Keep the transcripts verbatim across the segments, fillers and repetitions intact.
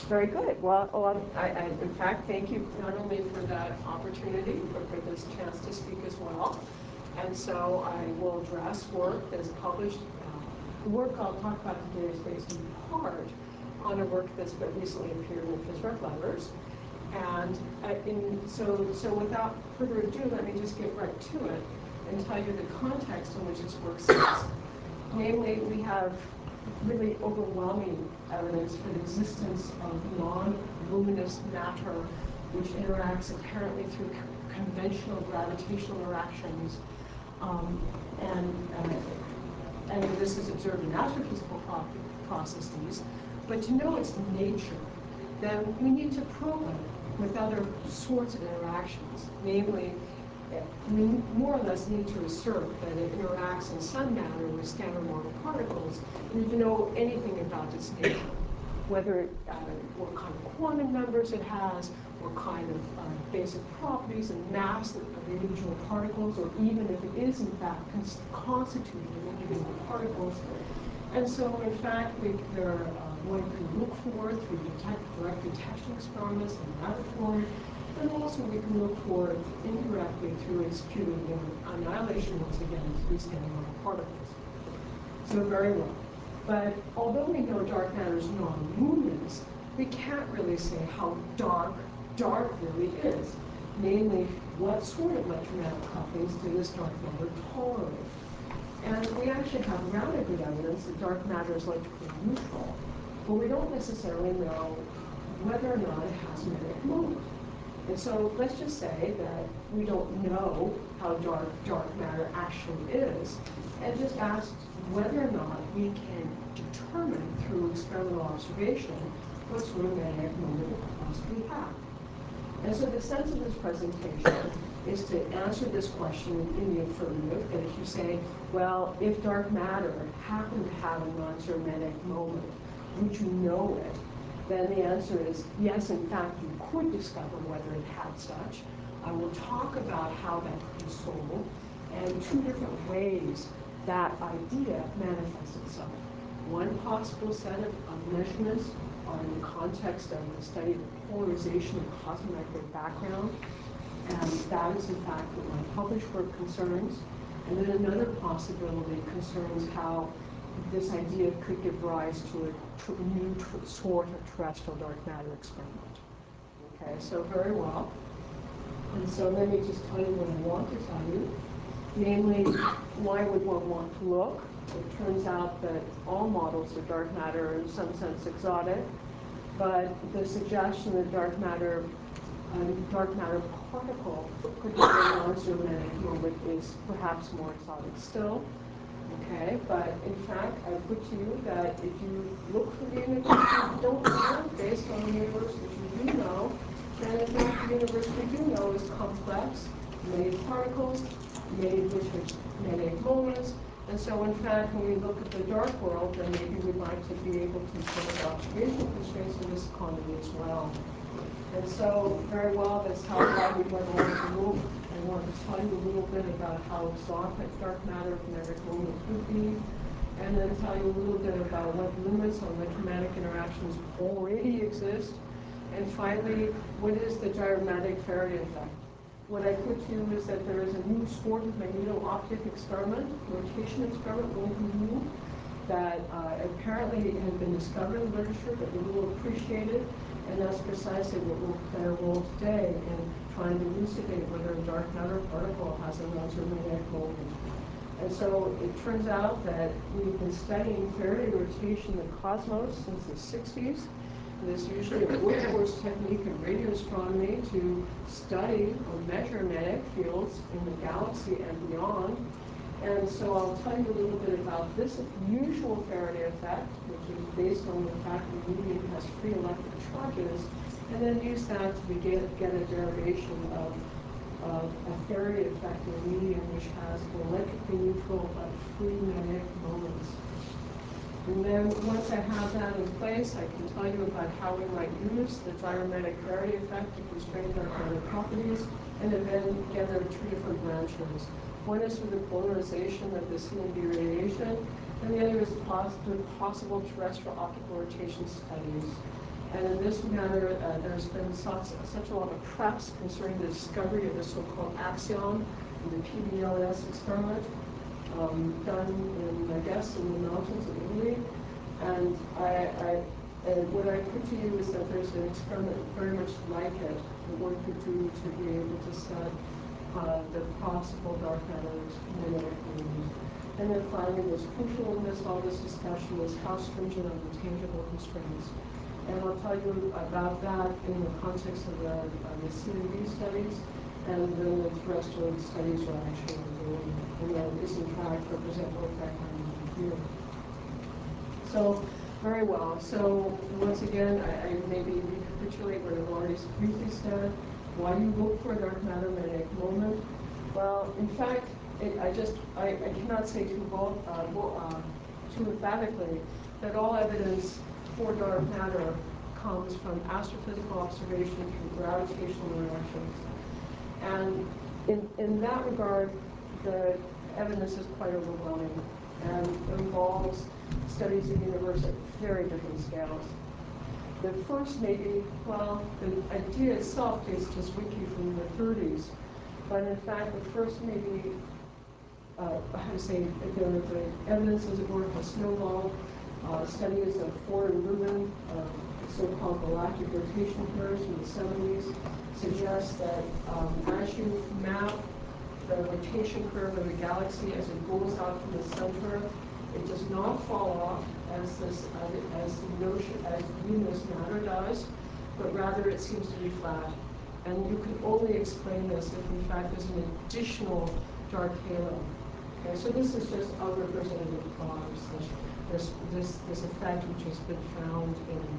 Very good. Well, well I, I, in fact, thank you not only for that opportunity, but for this chance to speak as well. And so I will address work that is published. Uh, the work I'll talk about today is based in part on a work that's been recently appeared in the Phys Rev Letters. And uh, in, so, so without further ado, let me just get right to it and tell you the context in which this work sits. Namely, we have really overwhelming evidence for the existence of non-luminous matter which interacts apparently through co conventional gravitational interactions. Um, and, uh, and this is observed in astrophysical pro processes. But to know its nature, then we need to probe it with other sorts of interactions. Namely, we more or less need to assert that it interacts in some manner with standard model particles. We need to know anything about its nature, whether uh, what kind of quantum numbers it has, what kind of uh, basic properties and mass of individual particles, or even if it is in fact constituted of individual particles. And so, in fact, we, there are, uh, one can look for through detect, direct detection experiments in matter form. And also we can look for it indirectly through its putative annihilation, once again, through standard model particles. So very well. But although we know dark matter is non-luminous, we can't really say how dark dark really is. Namely, what sort of electromagnetic couplings do this dark matter tolerate? And we actually have rather good evidence that dark matter is electrically neutral, but we don't necessarily know whether or not it has magnetic moment. And so let's just say that we don't know how dark dark matter actually is, and just ask whether or not we can determine through experimental observation what sort of magnetic moment it could possibly have. And so the sense of this presentation is to answer this question in the affirmative, that if you say, well, if dark matter happened to have a non-zero magnetic moment, would you know it? Then the answer is yes, in fact, you could discover whether it had such. I will talk about how that could be solved and two different ways that idea manifests itself. One possible set of, of measurements are in the context of the study of the polarization of cosmomagnetic background, and that is in fact what my published work concerns. And then another possibility concerns how this idea could give rise to a tr new tr sort of terrestrial dark matter experiment. Okay, so very well. And so let me just tell you what I want to tell you. Namely, why would one want to look? It turns out that all models of dark matter are in some sense exotic, but the suggestion that dark matter, a dark matter particle could have a non-zero magnetic moment is perhaps more exotic still. Okay, but in fact, I put to you that if you look for the universe you don't know, based on the universe that you do know, then in fact the universe we do know is complex, made of particles, made which have magnetic moments. And so in fact, when we look at the dark world, then maybe we'd like to be able to impose observational constraints in this economy as well. And so, very well, that's how I would want to move. I want to tell you a little bit about how exotic dark matter of magnetic moment could be, and then tell you a little bit about what limits on electromagnetic interactions already exist, and finally, what is the diagrammatic Faraday effect? What I put to you is that there is a new sort of magneto-optic experiment, rotation experiment, one can do, that uh, apparently has been discovered in the literature, but little appreciated, and that's precisely what will play a role today in trying to elucidate whether a dark matter particle has a non-zero magnetic moment. And so it turns out that we've been studying Faraday rotation in the cosmos since the sixties. There's usually a workhorse technique in radio astronomy to study or measure magnetic fields in the galaxy and beyond. And so I'll tell you a little bit about this usual Faraday effect, which is based on the fact that the medium has free electric charges, and then use that to begin, get a derivation of, of a Faraday effect in a medium which has electrically neutral but free magnetic moments. And then once I have that in place, I can tell you about how we might use the diagrammatic Faraday effect to constrain dark matter properties. And then again, there are two different branches. One is for the polarization of the C M B radiation, and the other is possible, possible terrestrial optical rotation studies. And in this matter, uh, there's been such, such a lot of press concerning the discovery of the so-called axion, the P B L S experiment, um, done in, I guess, in the mountains of Italy. And I, I and what I put to you is that there's an experiment very much like it that one could do to be able to set uh, the possible dark matter's magnetic moves. And then finally, what's crucial in this, all this discussion is how stringent are the tangible constraints. And I'll tell you about that in the context of the, uh, the C M B studies, and then the terrestrial studies are actually doing, and that is in fact represent work that kind of here. So, very well. So, once again, I, I maybe recapitulate what I've already briefly said. Why you look for a dark matter magnetic moment? Well, in fact, it, I just, I, I cannot say too, bold, uh, uh, too emphatically that all evidence for dark matter comes from astrophysical observation through gravitational interactions. And in, in that regard, the evidence is quite overwhelming and involves studies of the universe at very different scales. The first maybe, well, the idea itself is just wiki from the thirties, but in fact the first maybe, uh, how to say, the, the evidence, as it were, of snowball uh, studies of Ford and Rubin, uh, so-called galactic rotation curves in the seventies, suggest that um, as you map the rotation curve of a galaxy as it goes out from the center, it does not fall off as this, uh, as the notion, as luminous matter does, but rather it seems to be flat. And you can only explain this if, in fact, there's an additional dark halo. Okay, so this is just unrepresentative cause, this, this, this effect which has been found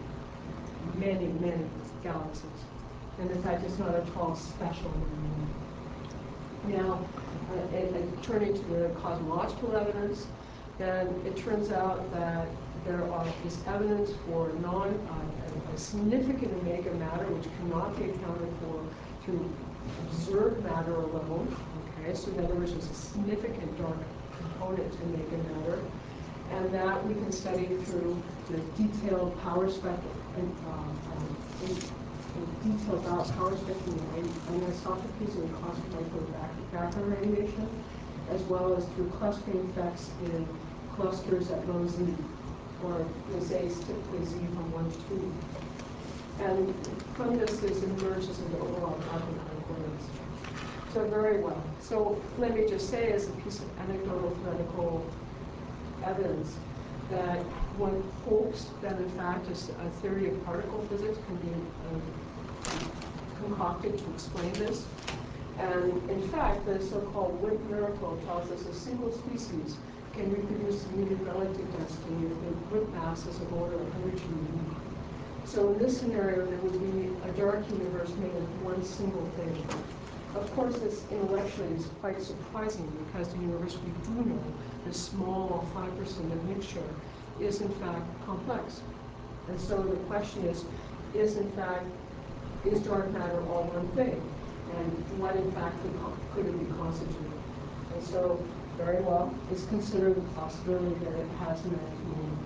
in many, many galaxies. And in fact, it's not at all special anymore. Now, uh, and, and turning to the cosmological evidence, then it turns out that there are, is evidence for non, uh, a significant omega matter which cannot be accounted for through observed matter alone. Okay, so in other words, there's a significant dark component to omega matter, and that we can study through the detailed power spectrum, and, uh, um, in, in detailed power spectrum and anisotropes and cosmic microwave background radiation, as well as through clustering effects in clusters at low Z, or the Z is typically Z from one to two. And from this, this emerges an overall cosmic concordance. So very well. So let me just say, as a piece of anecdotal theoretical evidence, that one hopes that in fact a theory of particle physics can be um, concocted to explain this. And in fact, the so-called Wick miracle tells us a single species can reproduce immediate relative density if the Wick mass is of order of energy unique. So in this scenario, there would be a dark universe made of one single thing. Of course, this intellectually is quite surprising because the universe we do know, this small five percent of mixture, is in fact complex. And so the question is, is in fact, is dark matter all one thing? And what in fact could, could it be constituted? And so, very well, it's considered the possibility that it has magnetic meaning.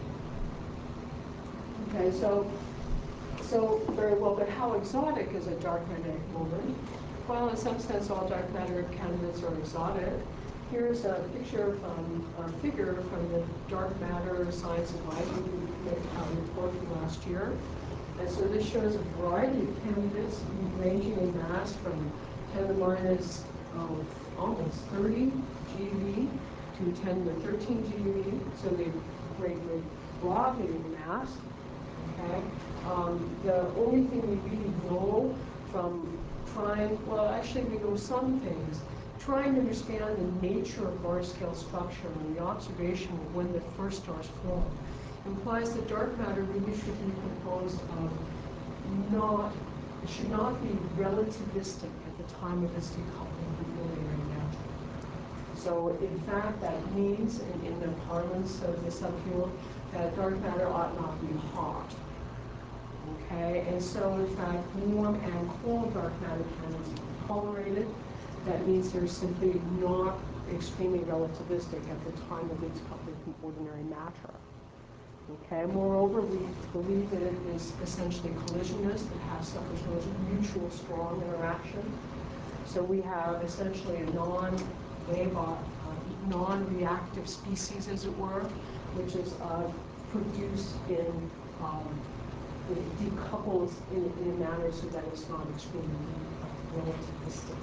Okay, so, so very well, but how exotic is a dark magnetic moment? Well, in some sense, all dark matter candidates are exotic. Here's a picture from, or figure from the Dark Matter Science and Life report from last year. And so this shows a variety of candidates ranging in mass from ten to the minus um, almost thirty G eV to ten to the thirteen G eV. So they break very broadly in mass. Okay. Um, the only thing we really know from trying, well, actually we know some things. Trying to understand the nature of large-scale structure and the observation of when the first stars form implies that dark matter really should be composed of not, it should not be relativistic at the time of its decoupling from ordinary matter. So in fact, that means, in, in the parlance of the subfield, that dark matter ought not be hot. Okay, and so in fact, warm and cold dark matter canons are tolerated. That means they're simply not extremely relativistic at the time of its coupling from ordinary matter. Okay, moreover, we believe that it is essentially collisionless, it has suffers no mutual strong interaction. So we have essentially a non-wave, uh, non-reactive species, as it were, which is uh, produced in, um, it decouples in, in a manner so that it's not extremely uh, relativistic.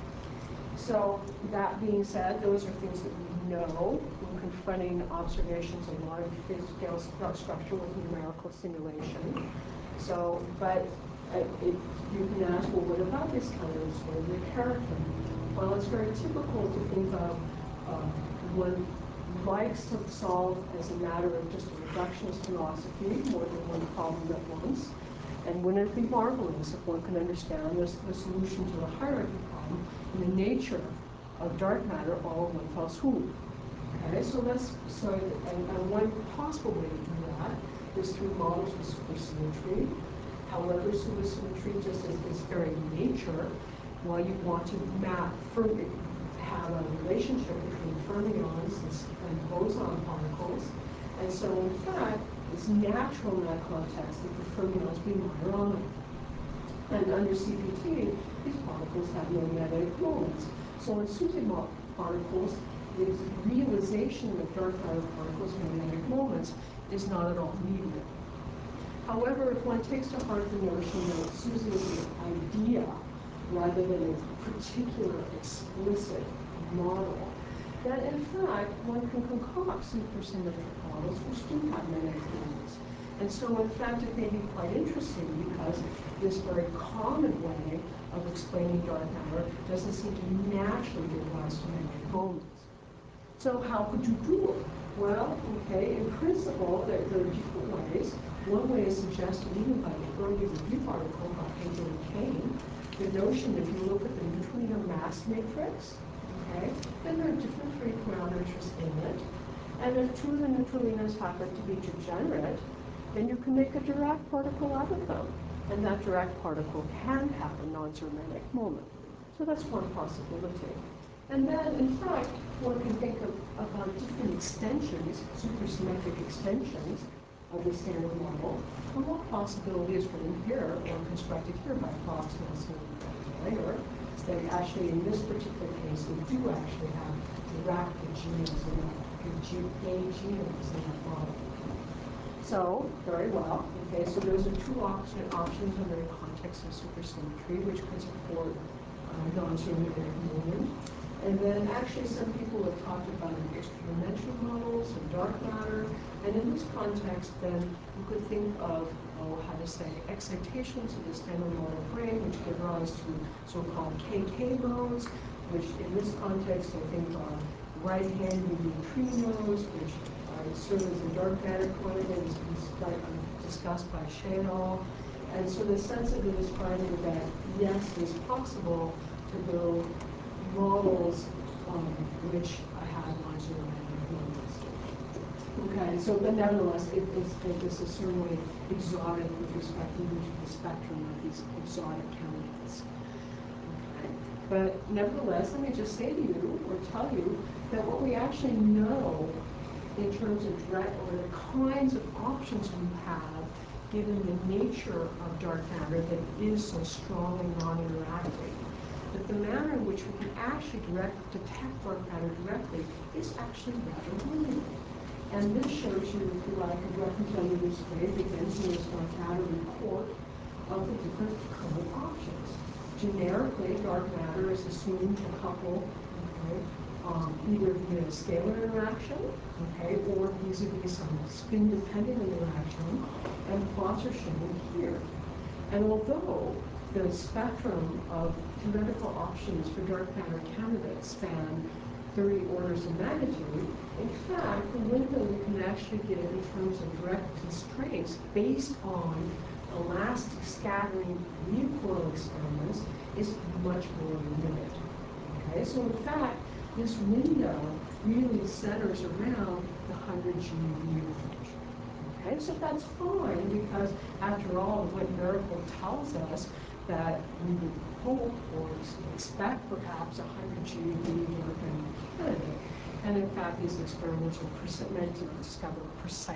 So that being said, those are things that we know when confronting observations of large scale structure with numerical simulation. So, but uh, it, you can ask, well, what about this kind of sort of character? Well, it's very typical to think of uh, one likes to solve as a matter of just a reductionist philosophy, more than one problem at once. And wouldn't it be marvelous if one can understand this, the solution to the hierarchy problem in the nature of dark matter all in one fell swoop? Okay, so let's, so, and, and one possible way to do that is through models of supersymmetry. However, supersymmetry, just as its very nature, well, you want to map, Fermi, have a relationship between fermions and boson particles. And so, in fact, it's natural in that context that the fermions be Majorana. And under C P T, these particles have no magnetic moments. So in supersymmetric particles, the realization of dark matter particles' magnetic moments is not at all needed. However, if one takes to heart the notion that SUSY is an idea rather than a particular explicit model, that in fact one can concoct supersymmetric models which do have magnetic moments. And so in fact it may be quite interesting because this very common way of explaining dark matter doesn't seem to naturally give rise to magnetic moments. So how could you do it? Well, okay, in principle there, there are different ways. One way is suggested even by the early review article by Hegel and Kane, the notion that if you look at the neutrino mass matrix, okay, then there are different three parameters in it. And if two of the neutralinos happen to be degenerate, then you can make a Dirac particle out of them. And that Dirac particle can have a non-zero magnetic moment. So that's one possibility. And then, in fact, one can think of, about different extensions, supersymmetric extensions of the standard model. And one possibility is written here, or constructed here by Fox, Nelson, and Langer, that actually in this particular case, they do actually have Dirac genomes in that, gay genomes in that model. So, very well. Okay, so those are two option, options under the context of supersymmetry, which could support uh, non-zero magnetic moment. And then actually some people have talked about extra-dimensional models of dark matter. And in this context, then you could think of, oh, how to say, excitations of the standard model brain, which give rise to so-called K K modes, which in this context I think are right-handed neutrinos, which uh, serve as a dark matter quantity, as discussed by Shea et al. And so the sense of it is finding that, yes, it's possible to build models um, which I have non-zero magnetic moments. Okay, so but nevertheless, it, it's, it, this is certainly exotic with respect even to the spectrum of these exotic candidates. Okay, but nevertheless, let me just say to you or tell you that what we actually know in terms of direct or the kinds of options we have given the nature of dark matter that is so strongly non-interacting, that the manner in which we can actually direct, detect dark matter directly is actually rather limited. And this shows you, if you like, a representative way, the Benzia's dark matter report of the different current options. Generically, dark matter is assumed to couple, okay, um, either via a scalar interaction, okay, or vis-a-vis some spin-dependent interaction, and plots are shown here. And although the spectrum of theoretical options for dark matter candidates span thirty orders of magnitude, in fact, the window you can actually get in terms of direct constraints based on elastic scattering recoil experiments is much more limited. Okay, so in fact, this window really centers around the one hundred G eV range. Okay, so that's fine because, after all, what Miracle tells us that we would hope or expect perhaps a one hundred G eV dark matter candidate. And in fact, these experiments are meant to discover precisely that.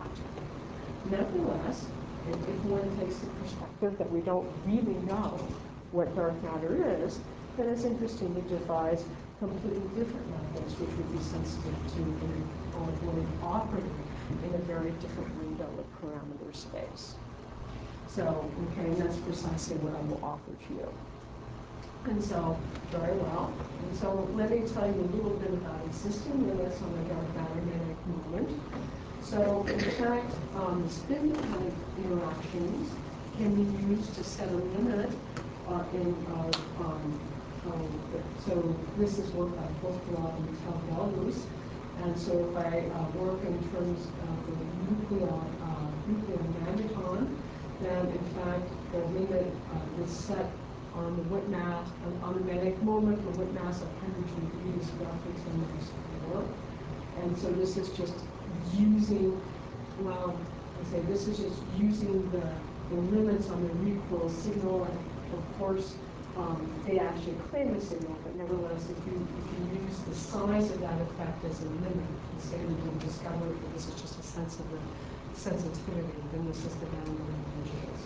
that. Nevertheless, if, if one takes the perspective that we don't really know what dark matter is, then it's interesting to devise completely different methods which would be sensitive to or would operate in a very different window of parameter space. So, okay, and that's precisely what I will offer to you. And so, very well. And so let me tell you a little bit about existing limits on the dark matter magnetic moment. So, in fact, um, spin kind of interactions can be used to set a limit uh, in uh, um, um, so this is work by Postulov and Talgalus. And so if I uh, work in terms of the nuclear, uh, nuclear magneton, then in fact the limit uh, is set on the Witt mass, on the magnetic moment, the Witt mass of one hundred degrees, roughly ten to the four. And so this is just using, well, I say this is just using the, the limits on the recoil signal. And of course, um, they actually claim a signal, but nevertheless, if you if you use the size of that effect as a limit, the say you can discover that this is just a sense of the sensitivity, then this is the download digits.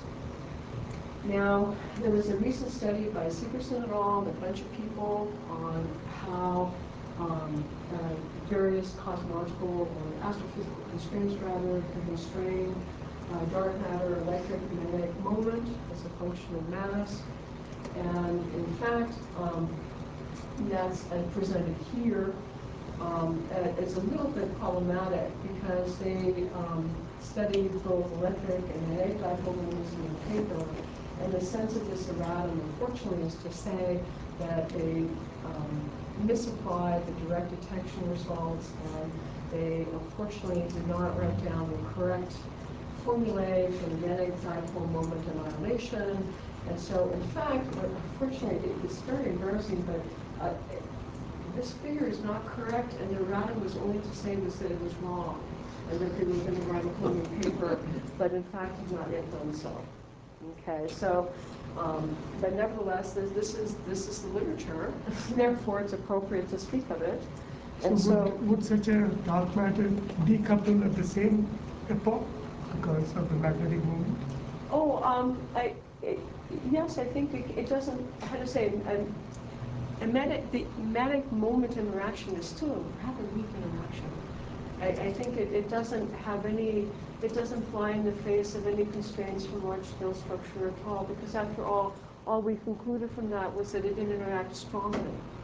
Now, there was a recent study by Segerson et al. And a bunch of people on how um, uh, various cosmological or astrophysical constraints, rather, can constrain uh, dark matter, electric, and magnetic moment as a function of mass. And in fact, um, that's uh, presented here. Um, uh, it's a little bit problematic because they um, studied both electric and magnetic dipole moments in the paper. And the sense of this erratum, unfortunately, is to say that they um, misapplied the direct detection results, and they unfortunately did not write down the correct formulae for the magnetic dipole moment annihilation. And so, in fact, unfortunately, it's very embarrassing, but uh, this figure is not correct, and the erratum was only to say was that it was wrong, and that they were going to write a whole new paper, but in fact have not yet done so. Okay, so, um, but nevertheless, this, this is this is the literature. Therefore, it's appropriate to speak of it. And so, so, would, would such a dark matter decouple at the same epoch because of the magnetic moment? Oh, um, I, it, yes, I think it, it doesn't. How to say? Um, a magnetic, the magnetic moment interaction is still a rather weak interaction. I, I think it, it doesn't have any. It doesn't fly in the face of any constraints from large-scale structure at all. Because after all, all we concluded from that was that it didn't interact strongly.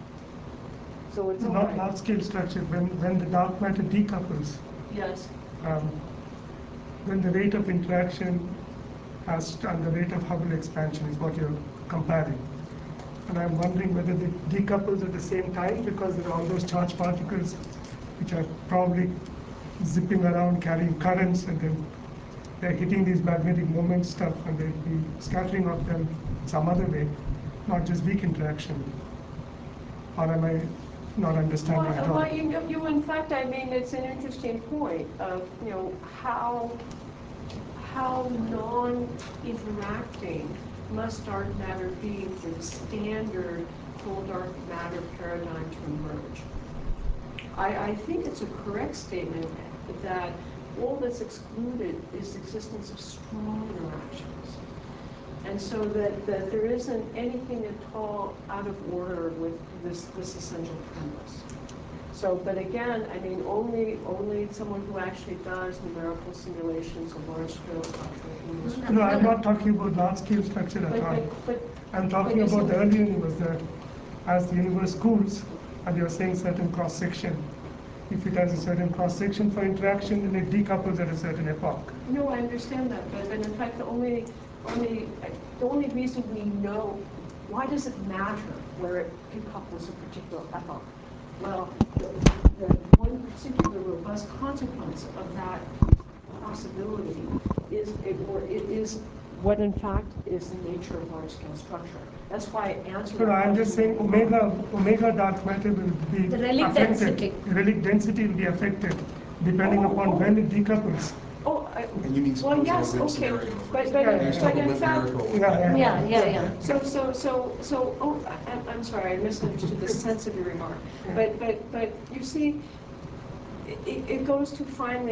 So it's not right. large-scale structure. When when the dark matter decouples, yes, um, then the rate of interaction as and the rate of Hubble expansion is what you're comparing. And I'm wondering whether they decouples at the same time because there are all those charged particles which are probably zipping around, carrying currents, and then they're hitting these magnetic moment stuff, and they'll be scattering of them some other way, not just weak interaction. Or am I not understanding well, at all? well, you know, you in fact, I mean, it's an interesting point of you know how how non-interacting must dark matter be for the standard full dark matter paradigm to emerge. I, I think it's a correct statement that all that's excluded is the existence of strong interactions. And so that, that there isn't anything at all out of order with this, this essential premise. So, but again, I mean, only only someone who actually does numerical simulations of large-scale structure. No, I'm not talking about large-scale structure at but, all. but, but, I'm talking but about the early universe, that as the universe cools, and you're saying certain cross-section. If it has a certain cross-section for interaction, then it decouples at a certain epoch. No, I understand that, but, but in fact, the only, only, the only reason we know, why does it matter where it decouples a particular epoch? Well, the, the one particular robust consequence of that possibility is, it, or it is what in fact is the nature of large-scale structure. That's why I answered. No, I'm just saying omega omega dark matter will be the relic affected. density. Relic density will be affected depending oh, upon oh. when it decouples. Oh, I, And you mean well, suppose yes, in a WIMP okay, scenario, for but, example. but, Yeah, Based but on the in WIMP fact, miracle. Yeah, Yeah, yeah, yeah. So, so, so, so, oh, I, I'm sorry, I misunderstood the sense of your remark. But, but, but you see, it, it goes to finally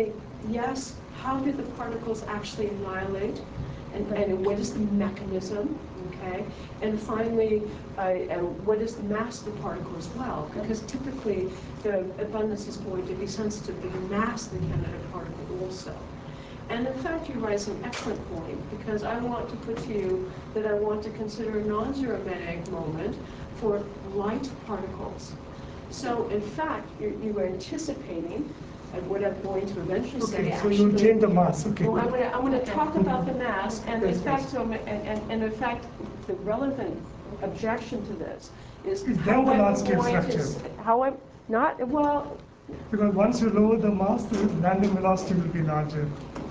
yes, how do the particles actually annihilate, and, and what is the mechanism, okay? And finally, uh, and what is the mass of the particle as well? Because typically, the abundance is going to be sensitive to the mass of the candidate particle also. And in fact, you raise an excellent point, because I want to put to you that I want to consider a non-zero magnetic moment for light particles. So in fact, you're, you are anticipating, and what I'm going to eventually say, Okay, so actually, you change the mass, okay. well, I'm going to I'm going to talk about the mass, and in Yes, fact, yes. so and, and, and in fact, the relevant objection to this is Is how then the I'm large-scale going to, structure. s- how I'm not well. Because once you lower the mass, the random velocity will be larger.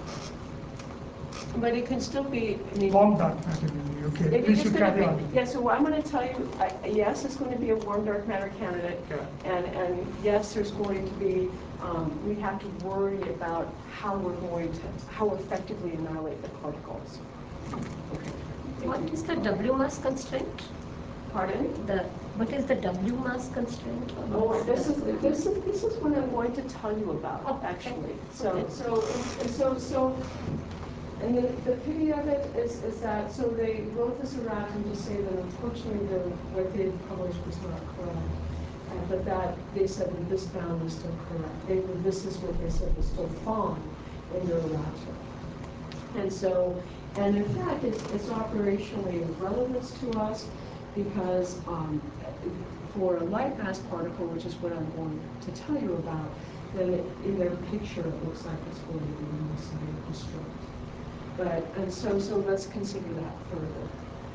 But it can still be, I mean. Warm dark matter, really. Okay, It please is should going carry to on. be, yes, so I'm going to tell you, uh, yes, it's going to be a warm dark matter candidate. Yeah. And, and yes, there's going to be, um, we have to worry about how we're going to, how effectively annihilate the particles. Okay. What is the W mass constraint? Pardon? The what is the W mass constraint? Oh, this is, this is, this is what I'm going to tell you about, Oh, okay. actually. So, Okay. so, so, so, and the, the pity of it is, is that, so they wrote this erratum to say that unfortunately the, what they published was not correct. Uh, but that, they said that this bound was still correct. They, this is what they said was still fine in their erratum. And so, and in fact, it's, it's operationally of relevance to us because um, for a light mass particle, which is what I'm going to tell you about, that it, in their picture it looks like it's going to be massively destroyed. But, and so, so let's consider that further.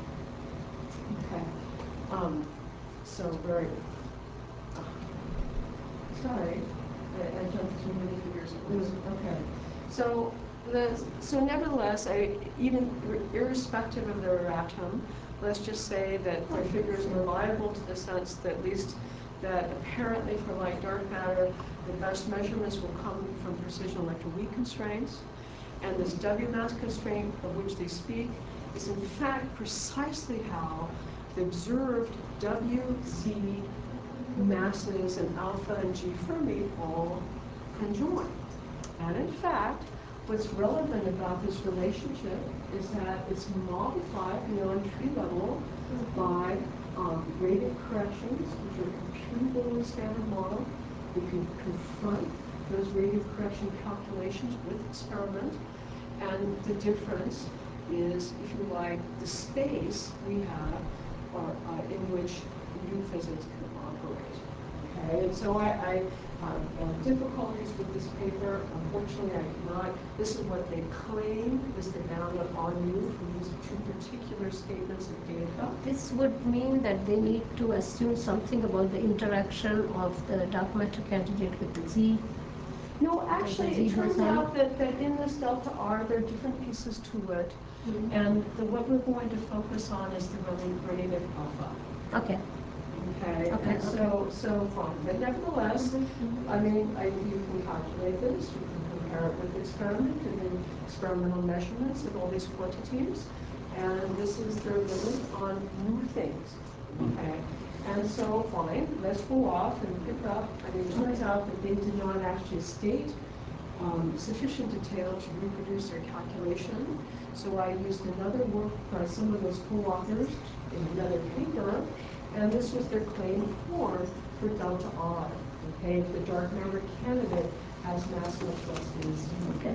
Okay. Um, so very, uh, sorry, I, I jumped too many figures. It was, okay. So, the, so nevertheless, I, even irrespective of their erratum, let's just say that their figures are reliable to the sense that at least that apparently for light dark matter, the best measurements will come from precision electroweak constraints. And this W mass constraint of which they speak is in fact precisely how the observed W, Z masses and alpha and G Fermi all conjoin. And in fact, what's relevant about this relationship is that it's modified beyond tree level by um, gradient corrections, which are computable in the standard model. We can confront those radial correction calculations with experiment. And the difference is, if you like, the space we have or, uh, in which new physics can operate. Okay, and so I, I have uh, difficulties with this paper. Unfortunately, I cannot. This is what they claim is the bound on you from these two particular statements of data. This would mean that they need to assume something about the interaction of the dark matter candidate with the Z. No, actually, it Z turns boson? out that, that in this delta R, there are different pieces to it. Mhm. And the, what we're going to focus on is the radiative alpha. Okay. Okay, Okay, and so, so fine. But nevertheless, Mhm. I mean, I, you can calculate this, you can compare it with experiment and then experimental measurements of all these quantities. And this is their limit on new things. Okay, and so fine, let's go off and pick up. I mean, it turns out that they did not actually state um, sufficient detail to reproduce their calculation. So I used another work by some of those co-authors in another paper, and this was their claim form for delta R. Okay, if the dark matter candidate has mass much less than Z. Okay.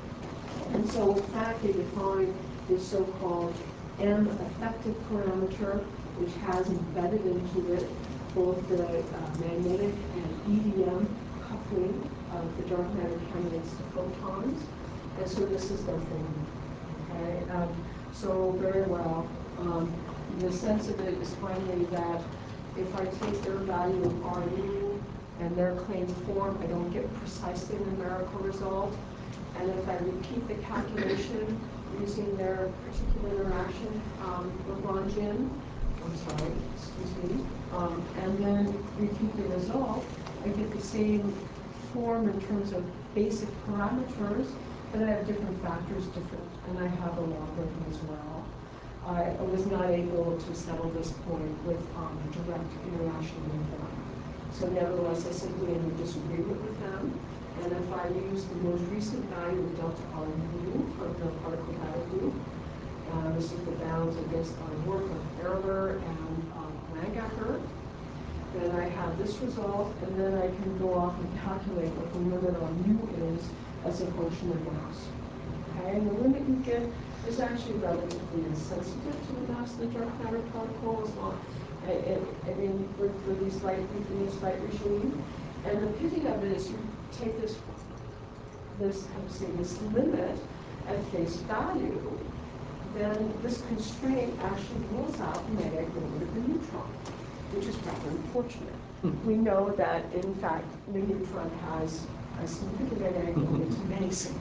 And so in fact they define this so-called M effective parameter, which has embedded into it both the uh, magnetic and E D M coupling of the dark matter candidates to photons. And so this is their form. Okay, um, so very well. Um, the sense of it is finally that if I take their value of R U and their claim form, I don't get precisely the numerical result. And if I repeat the calculation using their particular interaction um, Lagrangian, I'm sorry, excuse me, um, and then repeat the result, I get the same form in terms of basic parameters, but I have different factors, different, and I have a logarithm as well. I was not able to settle this point with um, direct interaction with them. So nevertheless, I simply am in disagreement with them. And if I use the most recent value of delta R mu from the particle matter group, uh, this is the bounds against our work of Erler and um, Langacker, then I have this result, and then I can go off and calculate what the limit on mu is as a function of mass. Okay, and the limit you get is actually relatively insensitive to the mass of the dark matter particle, as long, I, I, I mean, for, for these light, for these light regime. And the pity of it is you take this, this, how to say, this limit at face value, then this constraint actually rules out the magnetic moment of the neutron, which is rather unfortunate. Mm-hmm. We know that, in fact, the neutron has a significant magnetic moment to Mason.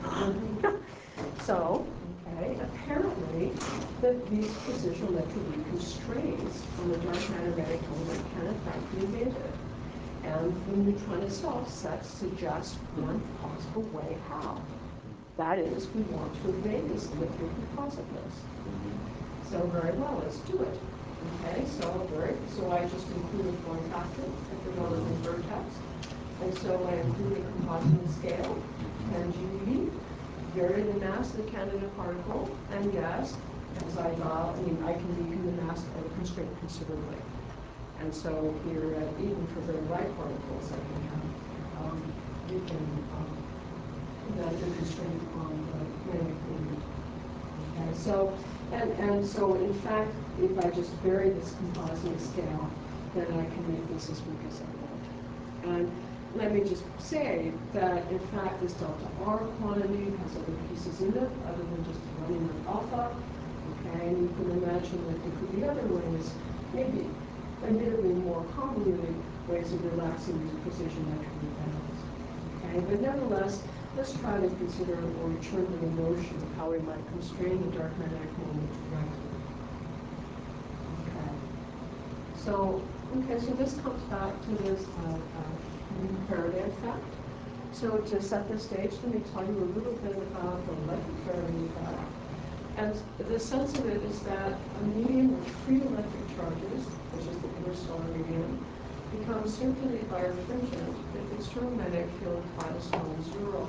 So, okay, apparently, that these positional electroweak constraints on the dark matter magnetic moment can in fact be evaded. And the neutron itself sets suggests one possible way how. That is, we want to evade this limit because of this. So very well, let's do it. Okay, so very, so I just include a form factor at the relevant vertex. And so I include a composite scale, ten G eV, vary the mass of the candidate particle, and yes, as I draw, I mean, I can weaken the mass of the constraint considerably. And so here, uh, even for very light particles, I can have, um, we can, um, that the constraint on the magnetic moment. Okay, so, and, and so in fact, if I just vary this composite scale, then I can make this as weak as I want. And let me just say that, in fact, this delta R quantity has other pieces in it, other than just running with alpha. Okay, and you can imagine that there could be other ways, maybe admittedly more convoluted ways of relaxing these precision electroweak bounds. Okay, but nevertheless, let's try to consider or return to the notion of how we might constrain the dark magnetic moment directly. Okay. So, okay, so this comes back to this uh, uh, Faraday effect. So to set the stage, let me tell you a little bit about the electric Faraday effect. And the sense of it is that a medium with free electric charges, which is the interstellar medium, becomes circulated by a fringent if the external magnetic field applies non-zero.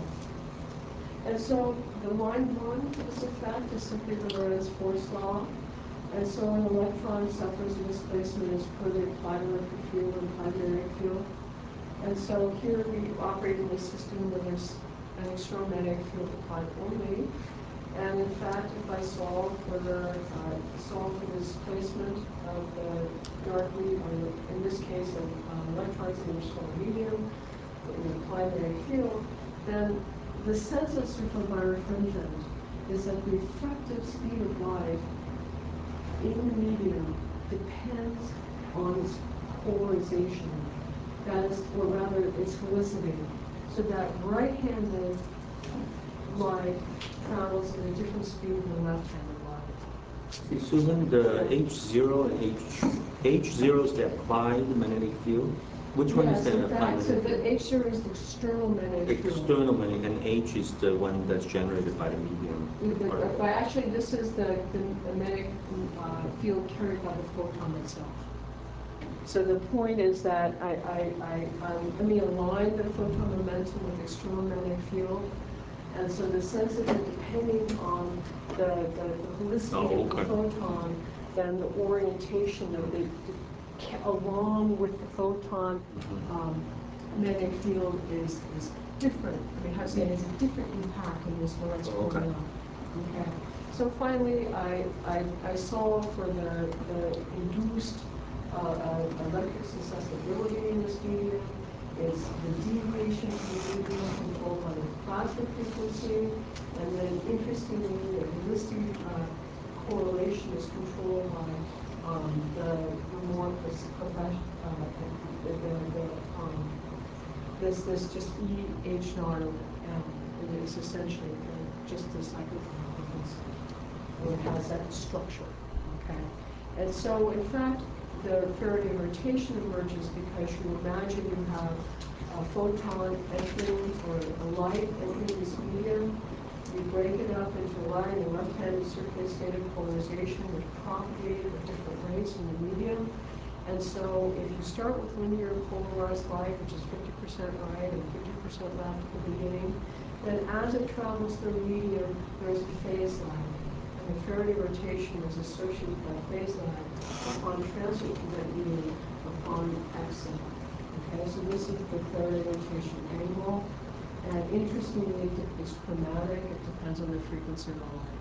And so the line one to this effect is simply the Lorentz force law. And so an electron suffers a displacement as per the applied electric field and applied magnetic field. And so here we operate in a system where there's an external magnetic field applied only. And in fact, if I solve for the uh, solve for the displacement of the darkly, or in this case of um, electrons in the interstellar medium, in the applied magnetic field, then the sense of superfluid refringent is that the refractive speed of light in the medium depends on its polarization. That is, or rather, its helicity. So that right-handed light travels at a different speed than left-handed light. Susan, the H zero and H H zero is the applied magnetic field. Which yes, one is the in applied fact, magnetic so field? the H zero is the external magnetic field. External magnetic, and H is the one that's generated by the medium. The, but actually, this is the, the magnetic uh, field carried by the photon itself. So the point is that I, I, I um, let me align the photon momentum with the external magnetic field. And so the sense of it, depending on the, the, the helicity oh, of okay. the photon, then the orientation of the, the along with the photon um, magnetic field is, is different. I mean, how to say it has a different impact in this Lorentz oh, okay. formula. Okay. So finally, I, I, I solve for the, the induced uh, uh, electric susceptibility in this medium. Is the deviation from the medium controlled by the plasma frequency, and then interestingly, the helicity uh, correlation is controlled by um, the amorphous profession, uh, the, the, the, um, this this just E H naught over M. It is essentially uh, just the cyclotron frequency. It has that structure. Okay, and so in fact, the Faraday rotation emerges because you imagine you have a photon entering, or a light entering this medium. You break it up into right and left-handed circular state of polarization, which propagate at different rates in the medium. And so if you start with linear polarized light, which is fifty percent right and fifty percent left at the beginning, then as it travels through the medium, there's a phase lag. And the Faraday rotation is associated with that phase lag upon transit to that medium upon exit. Okay, so this is the Faraday rotation angle. And interestingly, it's chromatic. It depends on the frequency of the light.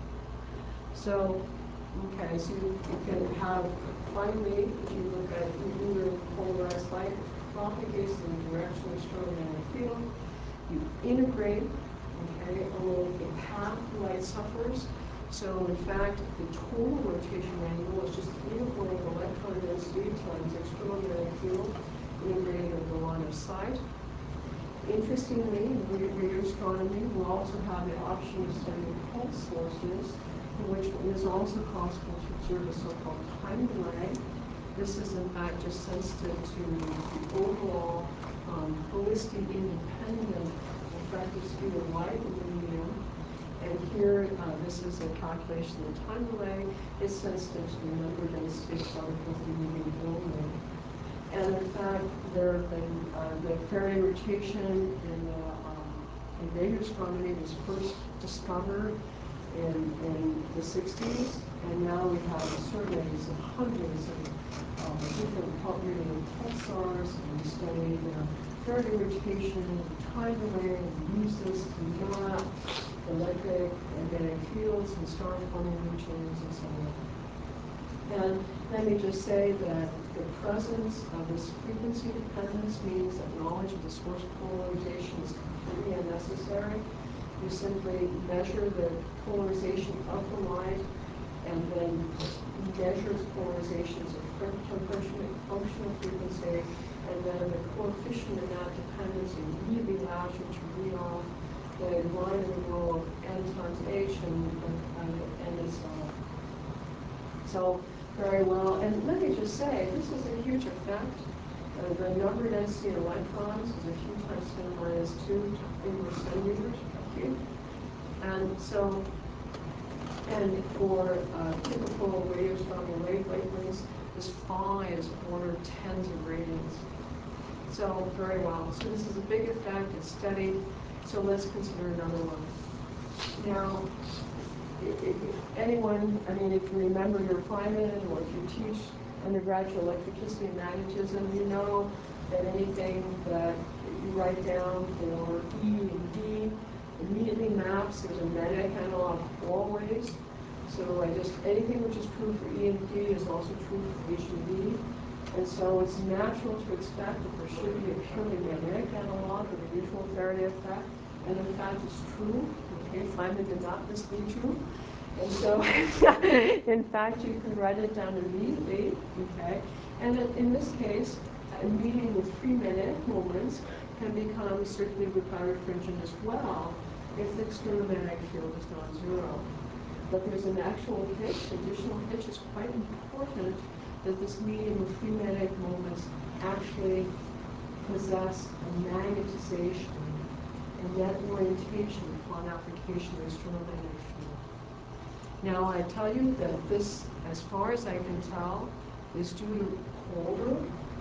So, okay, so you, you can have, finally, if you look at linear polarized light, it propagates in the direction of the external field. You integrate, okay, along the path the light suffers. So, in fact, the total rotation angle is just equaling electron density times external magnetic field integrated over the line of sight. Interestingly, in radio astronomy, we also have the option of studying pulse sources, in which it is also possible to observe a so-called time delay. This is, in fact, just sensitive to the overall um, holistic independent effective speed of light in the medium. And here, uh, this is a calculation of the time delay. It's sensitive to the number density of particles in the medium only. And in fact, there have been uh, the Faraday rotation in, the, um, in radio astronomy was first discovered in, in the sixties, and now we have surveys of hundreds of uh, different pulse reading pulsars, and we study the Faraday rotation, the time delay, and we use this to map electric and magnetic fields and star forming regions and so on. And let me just say that the presence of this frequency dependence means that knowledge of the source polarization is completely unnecessary. You simply measure the polarization of the light and then measure its polarization as a functional frequency, and then the coefficient of that dependence immediately allows you to read off the line in the middle of n times h and, and, and itself. So, very well, and let me just say, this is a huge effect. Uh, the number density of electrons is a few times ten minus two inverse centimeters cubed. And so, and for uh, typical radio astronomy wave wavelengths, this phi is ordered tens of radians. So, very well. So this is a big effect. It's studied. So let's consider another one. Now, if anyone, I mean, if you remember your Feynman, or if you teach undergraduate electricity and magnetism, you know that anything that you write down for E and D immediately maps. There's a magnetic analog always. So I just, anything which is true for E and D is also true for H and D. And so it's natural to expect that there should be a purely magnetic analog of the usual Faraday effect. And in fact, it's true. Okay, Feynman did not mislead you. And so, in fact, you can write it down immediately. Okay, and in this case, a medium with free magnetic moments can become circularly birefringent as well if the external magnetic field is non-zero. But there's an actual hitch. Additional hitch is quite important, that this medium with free magnetic moments actually possess a magnetization and net orientation upon application of external magnetic field. Now, I tell you that this, as far as I can tell, is due to Holder.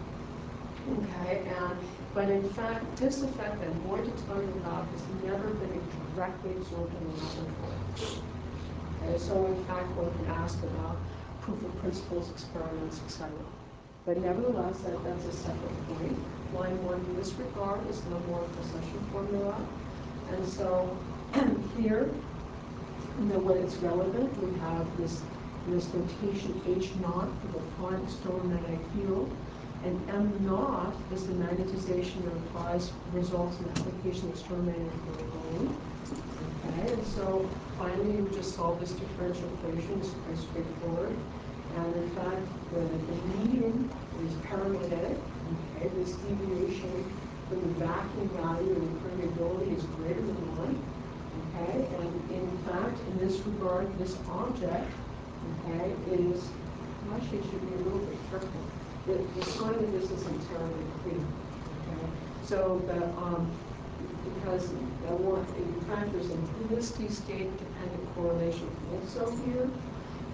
Okay, and but in fact, this effect I'm going to tell you about has never been directly observed in the laboratory. Okay, so in fact, one can ask about proof of principles, experiments, et cetera. But nevertheless, that, that's a separate point. Line one disregard is no more precession formula. And so here, you know, when it's relevant, we have this, this notation H naught for the far external magnetic field, and M naught is the magnetization that applies results in application of external magnetic field alone. Okay, and so finally, you just solve this differential equation. It's quite straightforward. And in fact, the, the medium is paramagnetic. Okay, this deviation from the vacuum value of the permeability is greater than one. Okay, and in fact, in this regard, this object, okay, is, well, actually it should be a little bit careful. The, the sign of this isn't terribly clear. Okay, so the um, because I want, in fact, there's a Bilitsky state dependent correlation also here.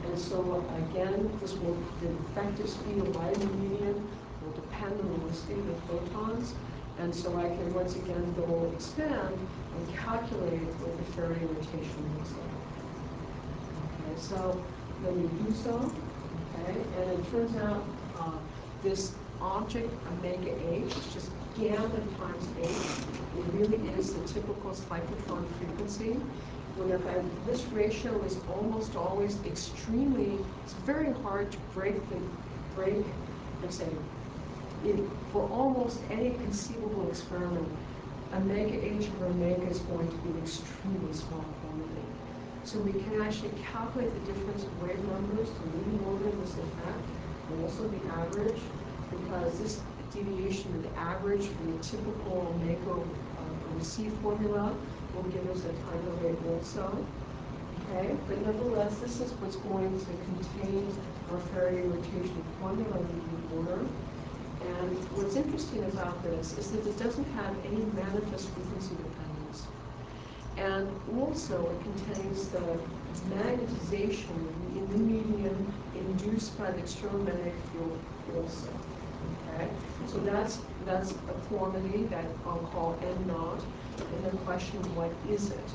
And so again, this will, the effective speed of light in the medium will depend on the velocity of the photons. And so I can once again go expand and calculate what the Faraday rotation looks like. Okay, so let me do so. Okay, and it turns out uh, this object, omega h, is just gamma times h. It really is the typical cyclotron frequency. When if I, this ratio is almost always extremely, it's very hard to break the break and say, it, for almost any conceivable experiment, omega h of omega is going to be an extremely small quantity. So we can actually calculate the difference of wave numbers to mean over this effect, and also the average, because this deviation of the average from the typical omega uh, C formula will give us a time rate also. Okay, but nevertheless, this is what's going to contain our Faraday rotation formula in the order. And what's interesting about this is that it doesn't have any manifest frequency dependence. And also it contains the magnetization in the medium induced by the external magnetic field also. Okay? So that's that's a quantity that I'll call M naught, and the question, what is it?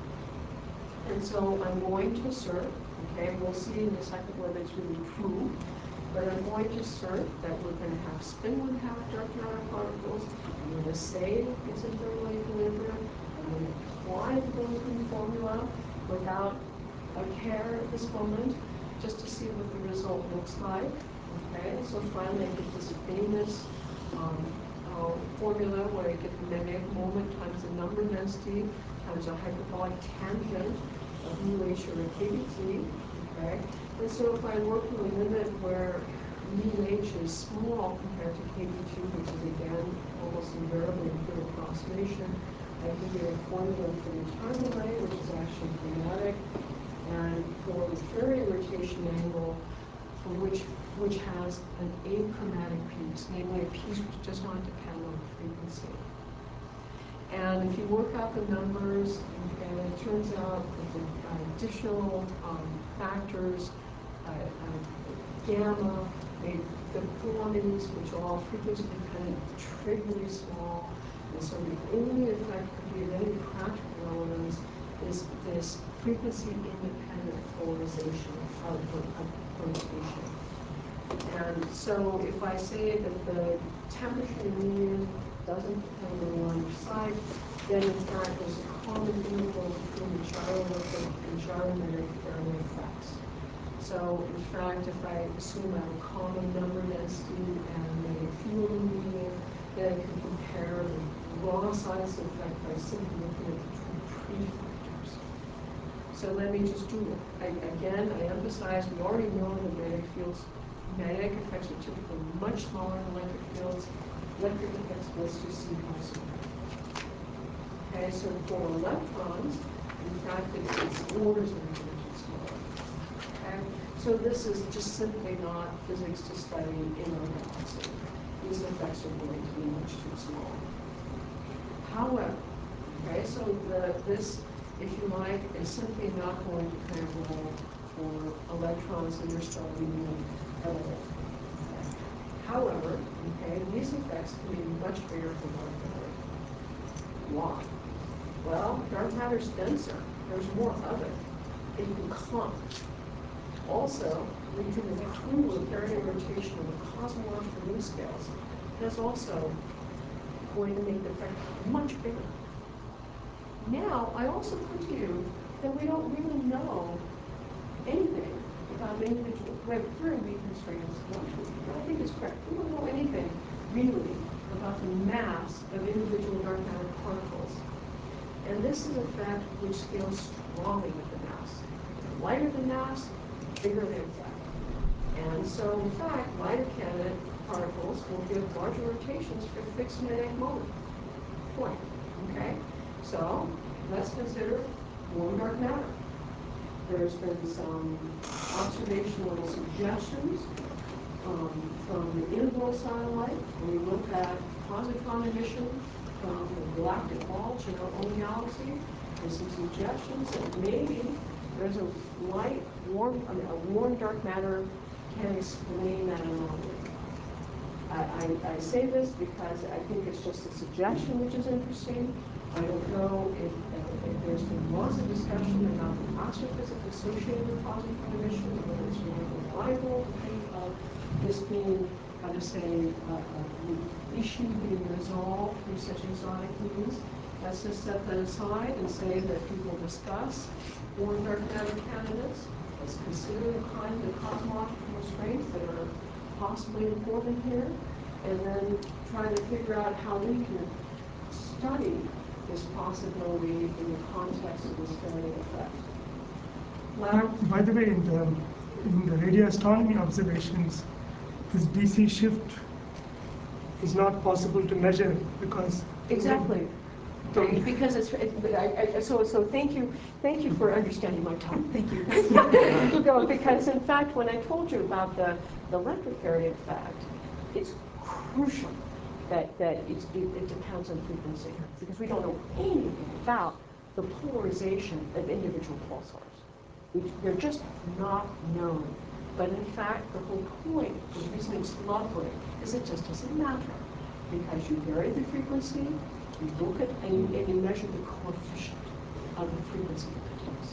And so I'm going to assert, okay, we'll see in a second whether it's really true, but I'm going to assert that we're going to have spin one half dark matter particles. I'm going to say it's in thermal equilibrium. I'm going to apply the Boltzmann formula without a care at this moment, just to see what the result looks like. Okay, so finally I get this famous um, uh, formula where I get the magnetic moment times the number density times a hyperbolic tangent of mu h over k B T. Okay, and so if I work with a limit where mu h is small compared to k B T, which is again almost invariably a good approximation, I can get a formula for the time delay, which is actually dramatic, and for the Faraday rotation angle, for which which has an achromatic piece, namely a piece which does not depend on the frequency. And if you work out the numbers, and it turns out that the additional um, factors, uh, uh, gamma, the, the quantities, which are all frequency dependent, trivially small, and so the only effect could be of any practical relevance is this frequency-independent polarization of the rotation. And so if I say that the temperature in the medium doesn't depend on one side, then in fact there's a common interval between the gyroelectric and gyromagnetic Faraday effects. So in fact, if I assume I have a common number density and magnetic field in the medium, then I can compare the raw size effect by simply looking at the two prefactors. So let me just do it. I, again, I emphasize we already know that magnetic fields, magnetic effects are typically much smaller than electric fields. Electric effects, let's just see how small. Okay, so for electrons, in fact, it's orders of magnitude smaller. Okay, so this is just simply not physics to study in our galaxy. These effects are going to be much too small. However, okay, so the, this, if you like, is simply not going to play a role for electrons in their stellar medium at all. Okay. However, okay, these effects can be much bigger for dark matter. Why? Well, dark matter is denser. There's more of it. It can clump. Also, we can improve the Faraday rotation of the cosmological ring scales. That's also going to make the effect much bigger. Now, I also put to you that we don't really know anything about individual, we have very weak constraints. I think it's correct. We don't know anything really about the mass of individual dark matter particles. And this is a fact which scales strongly with the mass. Lighter the mass, bigger the effect. And so, in fact, lighter candidate particles will give larger rotations for fixed magnetic moment. Point. Okay? So, let's consider warm dark matter. There's been some observational suggestions um, from the Interval satellite, where we looked at positron emission from the galactic bulge in our own galaxy. There's some suggestions that maybe There's a light, warm, I mean, a warm dark matter can explain that anomaly. I, I, I say this because I think it's just a suggestion which is interesting. I don't know if, uh, if there's been lots of discussion about the astrophysics associated with cosmic emission, whether it's really reliable to think of this being, how to say, uh, an issue being resolved through such exotic means. Let's just set that aside and say that people discuss warm dark matter candidates. Let's consider the kinds of cosmological restraints that are possibly important here, and then try to figure out how we can study this possibility in the context of this Faraday effect. Now, by the way, in the, in the radio astronomy observations, this D C shift is not possible to measure because Exactly. the- Because it's, it, I, I, so, so thank you, thank you for understanding my tone, thank you. No, because in fact, when I told you about the, the electric Faraday effect, it's crucial that, that it's, it, it depends on frequency, because we don't know anything about the polarization of individual pulsars. We, they're just not known. But in fact, the whole point, the reason it's lovely, is it just doesn't matter. Because you vary the frequency, you look at, and you, and you measure the coefficient of the frequency difference.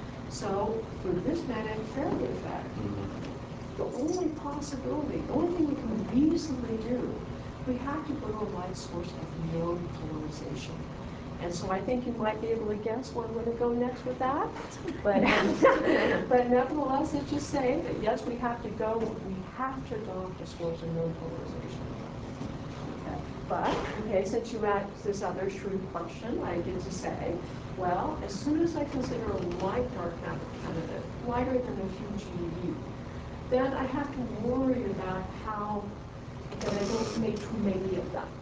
So for this magnetic Faraday effect, the only possibility, the only thing we can reasonably do, we have to go to a light source of no polarization. And so I think you might be able to guess where I'm going to go next with that. But, but nevertheless, let's just say that yes, we have to go, we have to adopt a source of no polarization. Okay. But, okay, since you asked this other shrewd question, I get to say, well, as soon as I consider a light dark matter candidate, lighter than a few G eV, then I have to worry about how, that I don't make too many of them.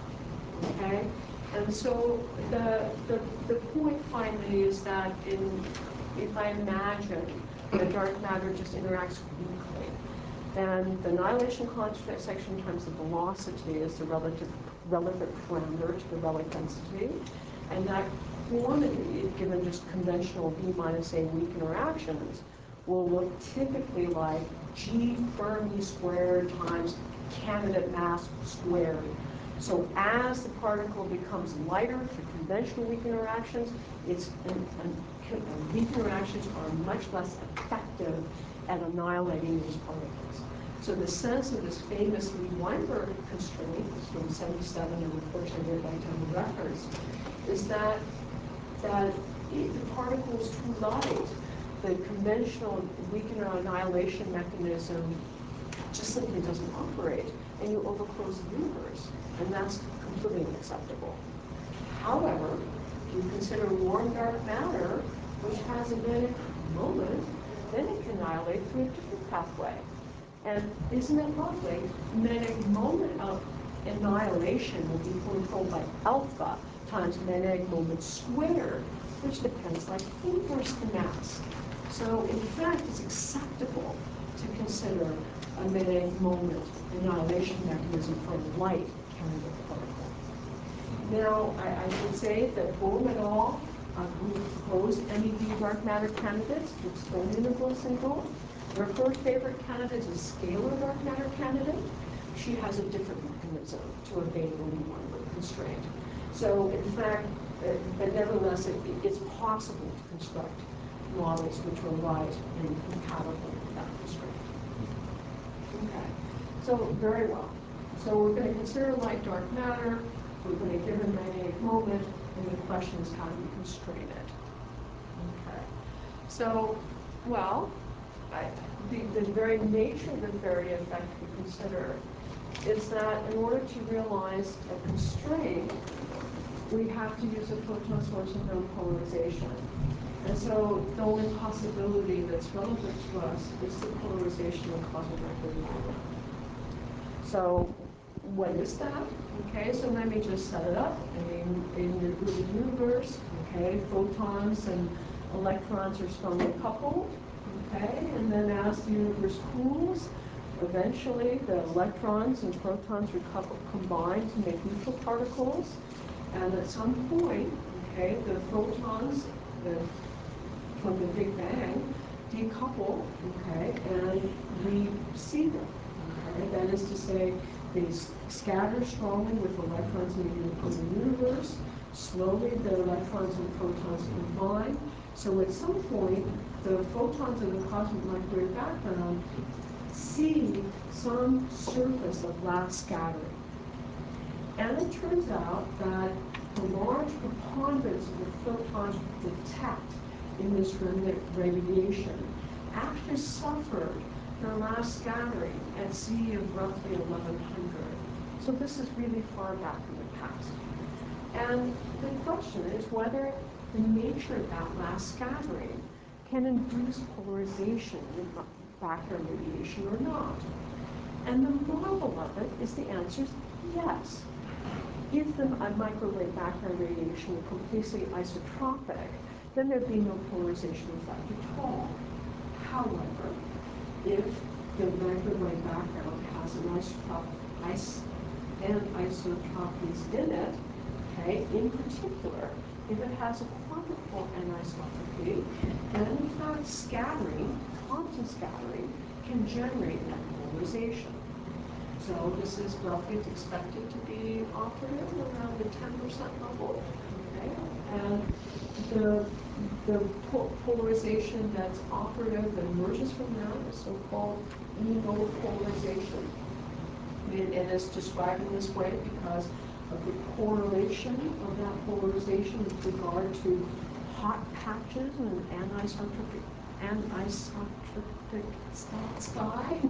Okay? And so the, the, the point finally is that in, if I imagine that dark matter just interacts weakly, then the annihilation constant section times the velocity is the relative, relative parameter to the relic density. And that quantity, given just conventional B minus A weak interactions, will look typically like G Fermi squared times candidate mass squared. So as the particle becomes lighter through conventional weak interactions, its an, an, weak interactions are much less effective at annihilating these particles. So the sense of this famous Lee-Weinberg constraint from seventy-seven, and of course I very like to have a reference, is that, that if the particle is too light, the conventional weakener annihilation mechanism just simply doesn't operate, and you overclose the universe, and that's completely unacceptable. However, if you consider warm dark matter, which has a magnetic moment, then it can annihilate through a different pathway. And isn't it lovely? Magnetic moment of annihilation will be controlled by alpha times magnetic moment squared, which depends like inverse the mass. So in fact, it's acceptable to consider a magnetic moment annihilation mechanism for a light candidate particle. Now, I, I should say that Bohm et al., uh, who proposed M E D dark matter candidates to explain the integral syndrome, their first favorite candidate is a scalar dark matter candidate. She has a different mechanism to evade the Lee-Weinberg constraint. So, in fact, uh, but nevertheless, it, it's possible to construct models which are light and compatible with that constraint. Okay, so very well. So we're going to consider light dark matter, we're going to give a magnetic moment, and the question is how do we constrain it? Okay, so, well, I, the, the very nature of the Faraday effect we consider is that in order to realize a constraint, we have to use a photon source of no polarization. And so the only possibility that's relevant to us is the polarization of cosmic equilibrium. So what is that? Okay, so let me just set it up. I mean, in the universe, okay, photons and electrons are strongly coupled, okay, and then as the universe cools, eventually the electrons and protons recouple, combine to make neutral particles, and at some point, okay, the photons, the from the Big Bang decouple, okay, and we see them. Okay? That is to say, they scatter strongly with electrons in the, in the universe. Slowly, the electrons and protons combine. So at some point, the photons in the cosmic microwave background see some surface of last scattering. And it turns out that the large preponderance of the photons detect in this remnant radiation actually suffered their last scattering at Z of roughly eleven hundred. So this is really far back in the past. And the question is whether the nature of that last scattering can induce polarization in background radiation or not. And the marvel of it is the answer is yes. If the microwave background radiation were completely isotropic, then there'd be no polarization effect at all. However, if the microwave background has an isotropic ice and isotropies in it, okay, in particular, if it has a quanticle anisotropy, then in fact scattering, Thompson scattering, can generate that polarization. So this is roughly expected to be operative around the ten percent level. Okay? And the, the po polarization that's operative that emerges from that is so-called E-mode polarization. And, and it's described in this way because of the correlation of that polarization with regard to hot patches and anisotropic, anisotropic sky.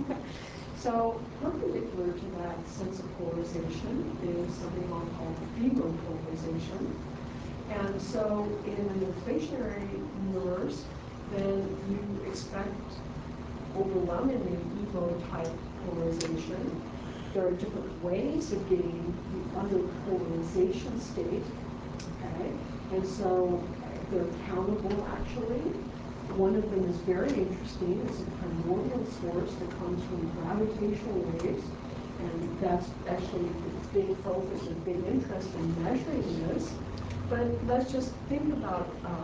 So perpendicular to that sense of polarization is something called B-mode polarization. And so in an inflationary universe, then you expect overwhelmingly E-mode type polarization. There are different ways of getting the other polarization state, okay? And so they're countable actually. One of them is very interesting. It's a primordial source that comes from gravitational waves, and that's actually a big focus and big interest in measuring this. But let's just think about um,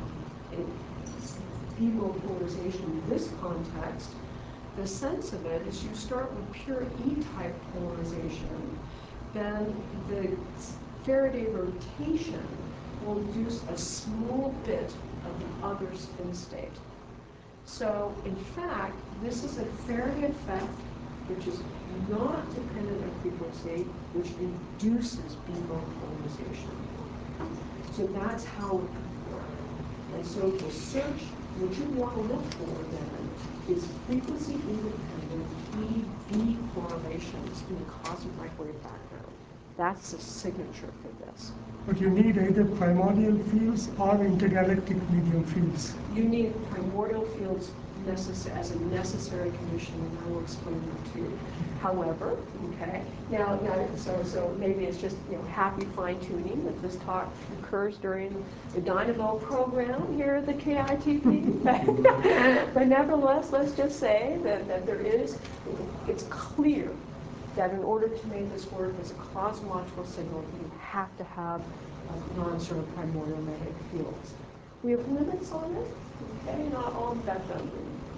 E-mode polarization in this context. The sense of it is you start with pure E-type polarization, then the Faraday rotation will induce a small bit of the other spin state. So, in fact, this is a Faraday effect which is not dependent on frequency, which induces B-mode polarization. So that's how it can work. And so to search, what you want to look for then is frequency independent E B correlations in the cosmic microwave background. That's the signature for this. But you need either primordial fields or intergalactic medium fields. You need primordial fields necess- as a necessary condition, and I will explain that to you. However, okay, now, now so so maybe it's just you know happy fine tuning that this talk occurs during the Dynamo program here at the K I T P. But nevertheless, let's just say that, that there is, it's clear that in order to make this work as a cosmological signal, you have to have uh, non-sort of primordial magnetic fields. We have limits on it, okay, not all vet them.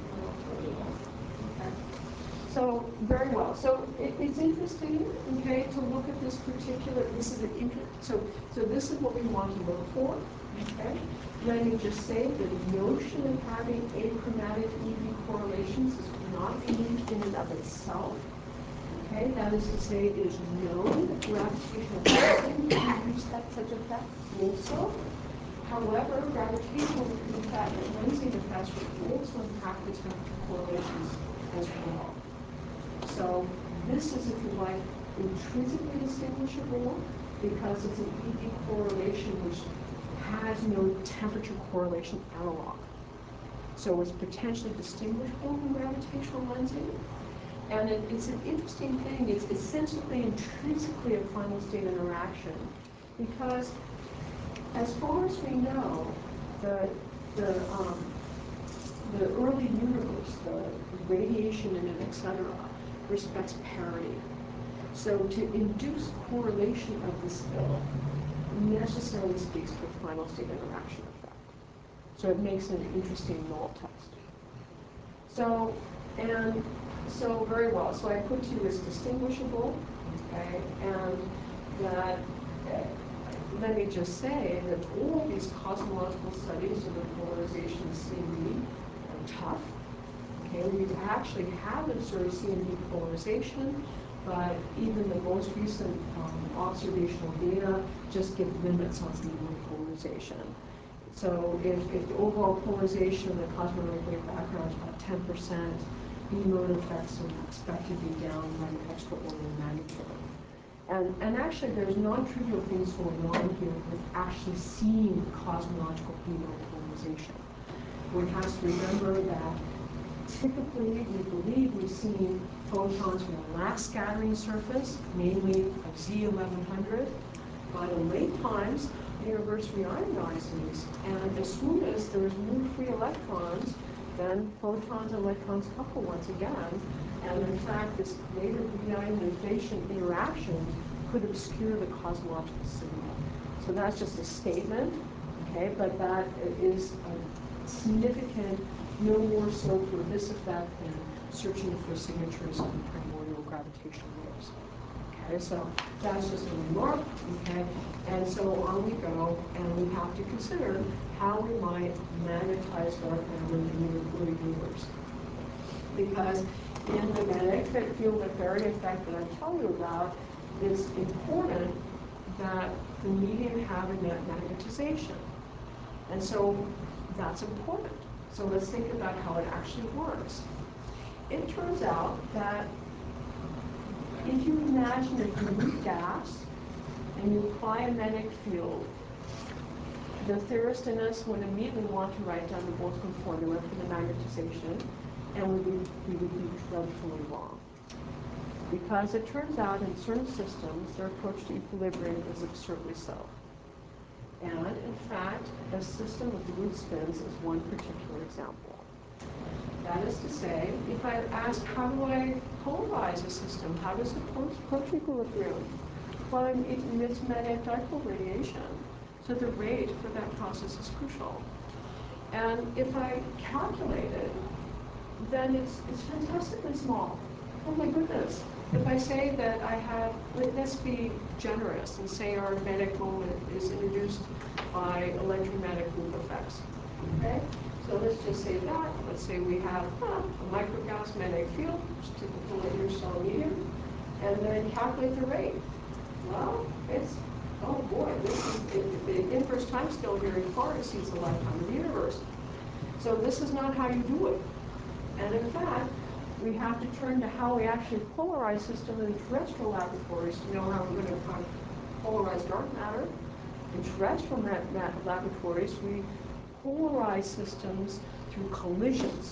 Okay. So, very well. So, it, it's interesting, okay, to look at this particular, this is an inter, so, so this is what we want to look for, okay. Let me just say the notion of having achromatic E V correlations is not unique in and of itself. Okay, that is to say, it is known that gravitational lensing can produce that such effect also. However, gravitational effect, lensing effects will also impact the temperature correlations as well. So this is, if you like, intrinsically distinguishable because it's an E V correlation which has no temperature correlation analog. So it's potentially distinguishable from gravitational lensing. And it, it's an interesting thing. It's essentially intrinsically a final state interaction because, as far as we know, the the um, the early universe, the radiation in it, et cetera, respects parity. So to induce correlation of this ilk necessarily speaks to a final state interaction effect. So it makes an interesting null test. So, and so very well. So I put to you as distinguishable, okay, and that, uh, let me just say that all these cosmological studies of the polarization of C and D are tough. Okay, we actually have observed C and D polarization, but even the most recent um, observational data just give limits on C and D polarization. So if, if the overall polarization of the cosmological wave background is about ten percent, B mode effects are expected to be down by an extraordinary magnitude. And, and actually, there's non-trivial things going on here with actually seeing cosmological B mode polarization. One has to remember that typically, we believe we've seen photons from the last scattering surface, namely of Z eleven hundred, but in late times, the universe reionizes, and as soon as there's new free electrons, then photons and electrons couple once again, and in fact, this later reionization interaction could obscure the cosmological signal. So that's just a statement, okay, but that is a significant, no more so for this effect than searching for signatures on primordial gravitational waves. Okay, so that's just a remark, okay? And so on we go, and we have to consider how we might magnetize dark matter in the nuclear universe. Because in the magnetic field effect effect that I tell you about, it's important that the medium have a net magnetization. And so that's important. So let's think about how it actually works. It turns out that if you imagine a dilute gas and you apply a magnetic field, the theorist in us would immediately want to write down the Boltzmann formula for the magnetization, and we would, we would be dreadfully wrong. Because it turns out in certain systems, their approach to equilibrium is absurdly so. And in fact, a system of dilute spins is one particular example. That is to say, if I ask, how do I polarize a system? How does it approach equilibrium? Well, it emits magnetic dipole radiation. So the rate for that process is crucial. And if I calculate it, then it's, it's fantastically small. Oh my goodness. If I say that I have, let's be generous and say our magnetic moment is introduced by electromagnetic loop effects. Okay? So let's just say that. Let's say we have huh, a microgas magnetic field, which is typical of your cell medium, and then calculate the rate. Well, it's, oh boy, this is, it, the inverse time scale here far exceeds the lifetime of the universe. So this is not how you do it. And in fact, we have to turn to how we actually polarize systems in terrestrial laboratories to know how we're going to polarize dark matter. In terrestrial laboratories, we polarize systems through collisions.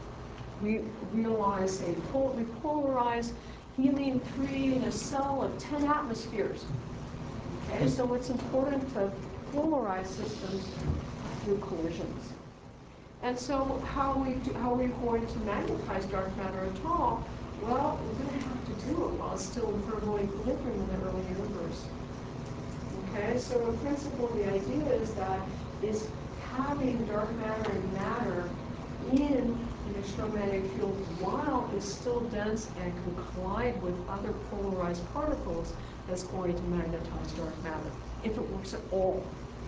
We realize a pol we polarize helium three in a cell of ten atmospheres. Okay, so it's important to polarize systems through collisions. And so how are we do, how are we going to magnetize dark matter at all? Well, we're going to have to do it while it's still in thermal equilibrium in the early universe. Okay, so in principle, the idea is that is having dark matter and matter in an extremagnetic field while it's still dense and can collide with other polarized particles that's going to magnetize dark matter, if it works at all.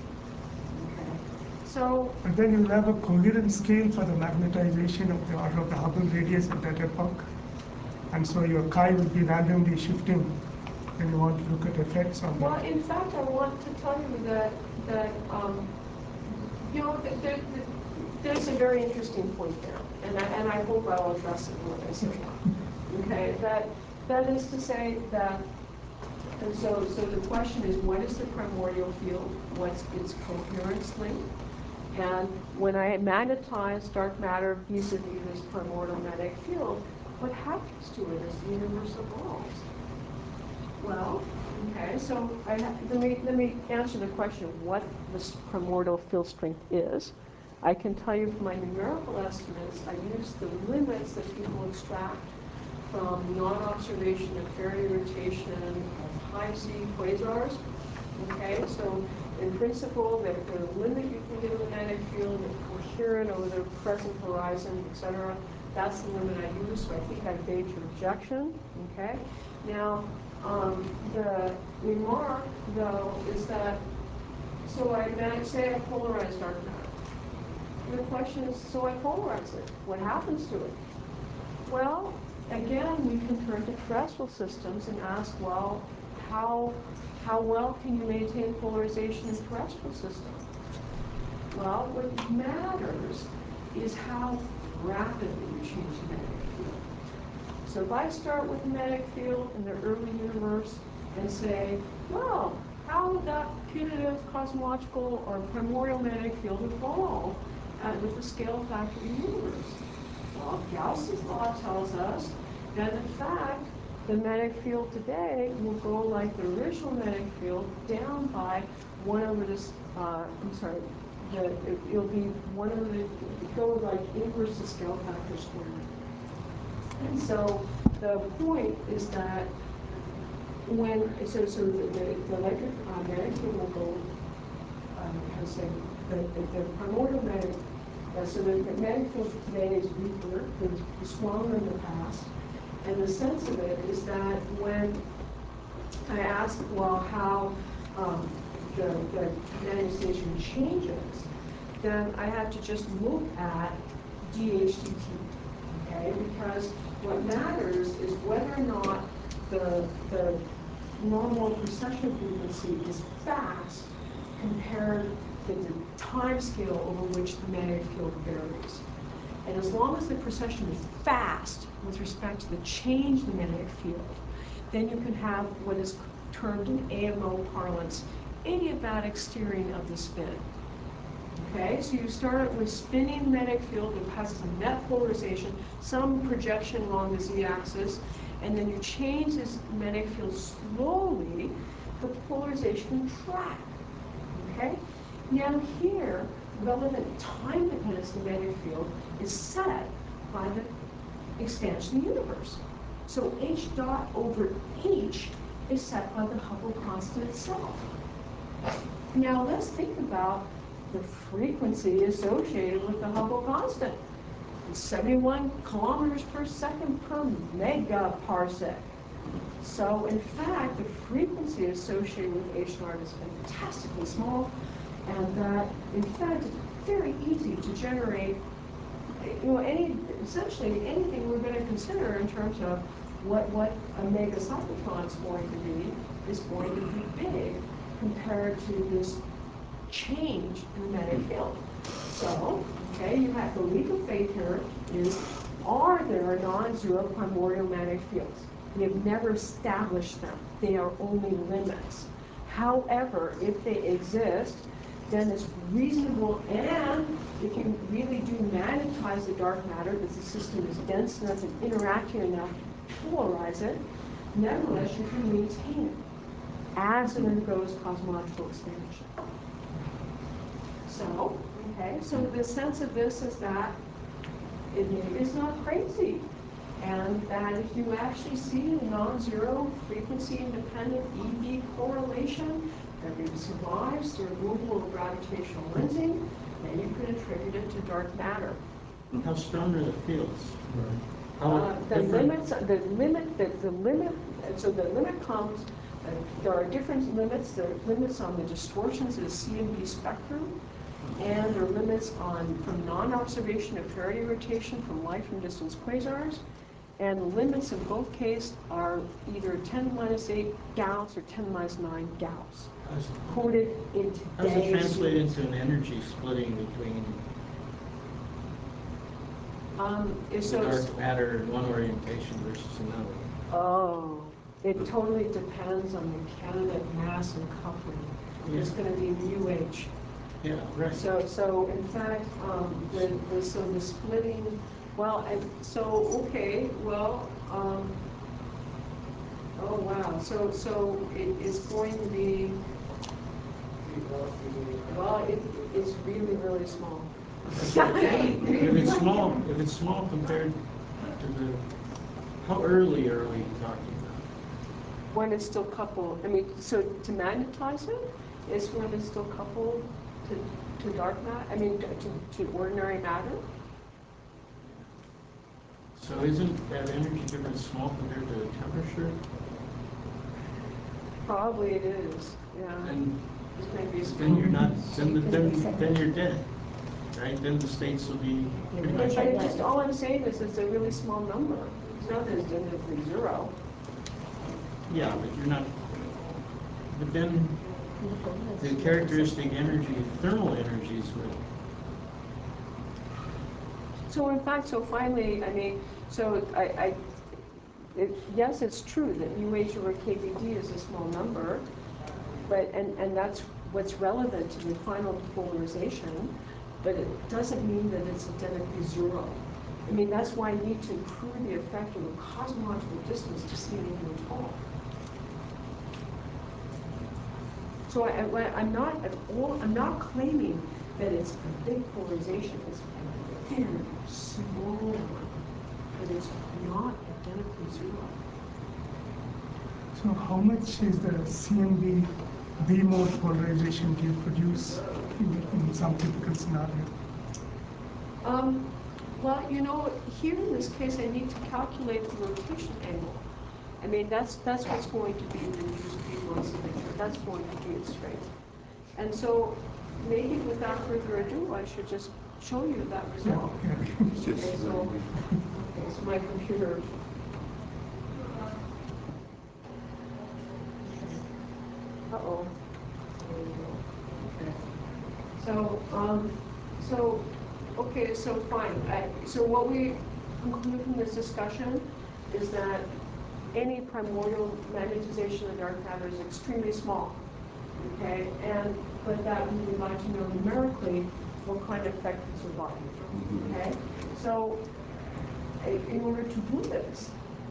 Okay. So, but then you'll have a coherent scale for the magnetization of the order of the Hubble radius at that epoch. And so your chi will be randomly shifting when you want to look at effects on well, that. in fact, I want to tell you that, that um, you know, th th th there's a very interesting point there, and I, and I hope I'll address it in what I say. Okay, that, that is to say that, and so, so the question is, what is the primordial field? What's its coherence length? And when I magnetize dark matter vis-a-vis this primordial magnetic field, what happens to it as the universe evolves? Well, okay, so I ha let me let me answer the question of what this primordial field strength is. I can tell you from my numerical estimates, I use the limits that people extract from non-observation of Faraday rotation of high Z quasars. Okay, so in principle, the, the limit you can get in the magnetic field, coherent over the present horizon, et cetera, that's the limit I use, so I think I evade your objection, okay? Now, um, the remark, though, is that, so I mag- say I polarize dark matter. The question is, so I polarize it. What happens to it? Well, again, we can turn to terrestrial systems and ask, well, how, how well can you maintain polarization in terrestrial systems? Well, what matters is how rapidly you change the magnetic field. So if I start with the magnetic field in the early universe and say, well, how would that putative cosmological or primordial magnetic field evolve uh, with the scale factor of the universe? Well, Gauss's law tells us that, in fact, the magnetic field today will go like the original magnetic field down by one over this, uh, I'm sorry, the, it, it'll be one over the, go like inverse to scale factor squared. And so the point is that when, so, so the, the, the electric uh, magnetic field will go, um, how to say, the, the, the primordial magnetic, uh, so the, the magnetic field today is weaker, it's stronger in the past. And the sense of it is that when I ask, well, how um, the, the manifestation changes, then I have to just look at d h dt, okay? Because what matters is whether or not the, the normal precession frequency is fast compared to the time scale over which the magnetic field varies. And as long as the precession is fast with respect to the change in the magnetic field, then you can have what is termed in A M O parlance, adiabatic steering of the spin. Okay, so you start with spinning the magnetic field that passes a net polarization, some projection along the z-axis, and then you change this magnetic field slowly, the polarization can track. Okay? Now here, relevant time dependence of the magnetic field is set by the expansion of the universe. So h dot over h is set by the Hubble constant itself. Now let's think about the frequency associated with the Hubble constant. It's seventy-one kilometers per second per megaparsec. So in fact, the frequency associated with h naught is fantastically small, and that in fact it's very easy to generate, you know, any essentially anything we're going to consider in terms of what what a megacyclotron is going to be is going to be big compared to this change in the magnetic field. So, okay, you have the leap of faith here is, are there non-zero primordial magnetic fields? We have never established them. They are only limits. However, if they exist, then it's reasonable, and if you really do magnetize the dark matter, because the system is dense enough and interacting enough to polarize it, nevertheless you can maintain it as it undergoes cosmological expansion. So, okay, so the sense of this is that it is not crazy, and that if you actually see a non-zero frequency-independent E B correlation that survives the removal of gravitational lensing, then you can attribute it to dark matter. How strong are the fields? How Uh, the different- limits, the limit, the, the limit, so the limit comes, uh, there are different limits. There are limits on the distortions of the C and B spectrum, and there are limits on from non-observation of parity rotation from light from distance quasars, and the limits in both cases are either ten to the minus eight Gauss or ten to the minus nine Gauss. How's- Quoted in How does it today's translate into an energy splitting between um, the so dark matter one orientation versus another? Oh, it totally depends on the candidate mass and coupling. It's Yeah. going to be mu h. Yeah, right. So, so in fact, um, the, the so the splitting. Well, and so okay. Well, um, oh wow. So so it is going to be. Well, it, it's really really small. If it's small, if it's small compared to the, how early are we talking about? When it's still coupled. I mean, so to magnetize it, is when it's still coupled to, to dark matter, I mean, to, to ordinary matter. So isn't that energy difference small compared to the temperature? Probably it is, yeah. And It may be then you're small. not, then, the- then, then you're dead, right? Then the states will be pretty But much. but it's just, all I'm saying is it's a really small number. It's not that it's definitely zero. Yeah, but you're not, but then the characteristic energy, thermal energies would, So in fact, so finally, I mean, so I, I it, yes, it's true that mu H over K B D is a small number, but, and, and that's what's relevant to the final depolarization, but it doesn't mean that it's identically zero. I mean, that's why I need to prove the effect of the cosmological distance to see anything at all. So I, I, I'm not at all, I'm not claiming that it's a big polarization, it's a very small one, but it's not identically zero. So how much is the C M B B mode polarization do you produce in, in some typical scenario? Um, well, you know, here in this case, I need to calculate the rotation angle. I mean, that's that's what's going to be the reduced B-mode signature. That's going to be it straight. And so, maybe without further ado, I should just show you that result. Yeah, yeah. Okay, so, okay, so my computer. Uh-oh. There we go. Okay. So, um, so, okay, so fine. I, so what we conclude from this discussion is that any primordial magnetization of dark matter is extremely small. Okay, and but that we would like to know numerically what kind of effect it's surviving. Okay, so in order to do this,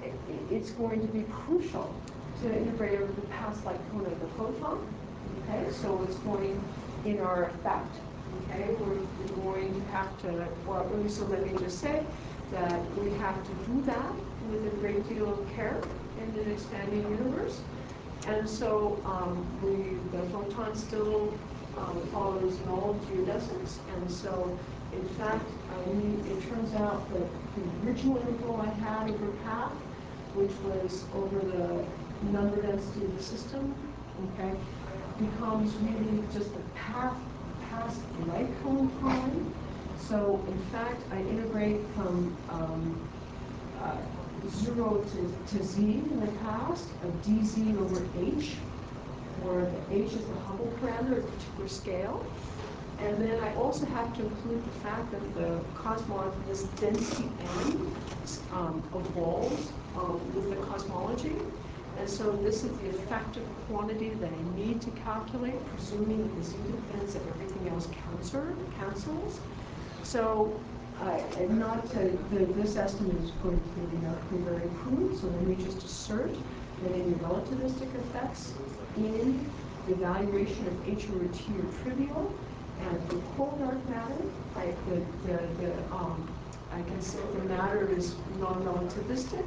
it's going to be crucial to integrate over the past light cone of the photon. Okay, so it's going in our effect. Okay, we're going to have to, well, so let me just say that we have to do that with a great deal of care in an expanding universe. And so um, we, the photon still um, follows null geodesics. And so, in fact, I mean, it turns out that the original info I had over path, which was over the number density of the system, okay, becomes really just the path past light cone time. So, in fact, I integrate from um, uh, zero to, to z in the past, of dz over h, where the h is the Hubble parameter at a particular scale. And then I also have to include the fact that the cosmology, this density n, um, evolves um, with the cosmology. And so this is the effective quantity that I need to calculate, presuming that the z depends that everything else cancel, cancels. So, uh, and not to, the, this estimate is going to be numerically very crude, so let me just assert that any relativistic effects in the evaluation of H over T are trivial, and for cold dark matter, I, the, the, the, um, I can say the matter is non-relativistic,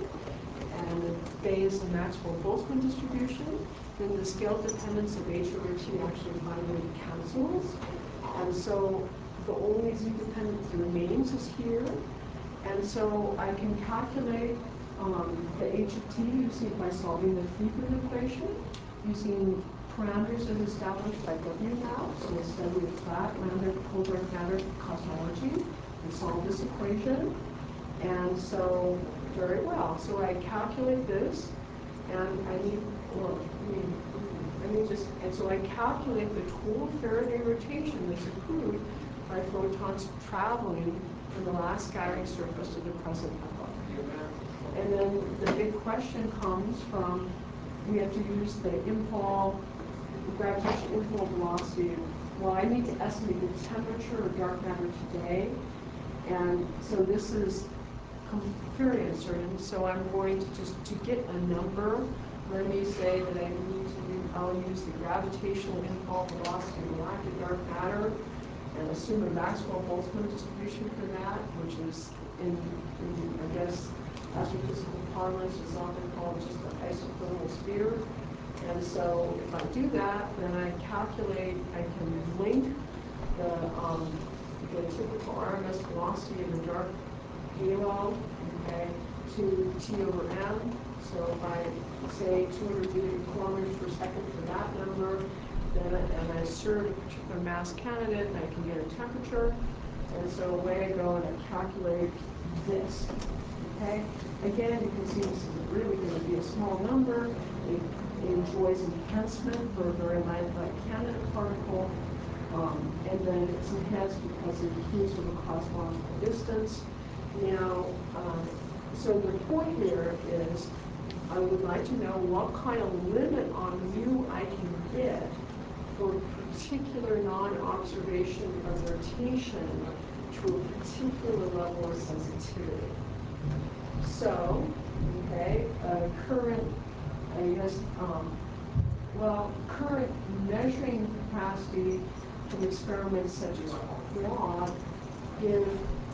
and it obeys the Maxwell-Boltzmann distribution, then the scale dependence of H over T actually finally cancels, and so the only z dependence that remains is here, and so I can calculate um, the H of T using by solving the Friedmann equation, using parameters as established by W now, so a study of flat lambda cold dark matter cosmology, and solve this equation, and so very well. So I calculate this, and I need, well, I mean, let me just, and so I calculate the total Faraday rotation that's accrued by photons traveling from the last scattering surface to the present epoch. And then the big question comes from, we have to use the infall, the gravitational infall velocity. Well, I need to estimate the temperature of dark matter today. And so this is very uncertain. So I'm going to just, to get a number, let me say that I need to use, I'll use the gravitational infall velocity of galactic dark matter, and assume a Maxwell-Boltzmann distribution for that, which is, in, in I guess, astrophysical parlance is often called just the isothermal sphere. And so if I do that, then I calculate, I can link the, um, the typical R M S velocity of the dark halo, okay, to T over M. So if I say two hundred cubic kilometers per second for that number, then I, and I assert a particular mass candidate, and I can get a temperature. And so away I go and I calculate this. Okay? Again, you can see this is really going to be a small number. It, it enjoys enhancement for a very light, light candidate particle. Um, and then it's enhanced because it adheres to the cosmological distance. Now, uh, so the point here is I would like to know what kind of limit on mu I can get for particular non-observation of rotation to a particular level of sensitivity. So, okay, uh, current, I guess, um, well, current measuring capacity from experiments such as Quad give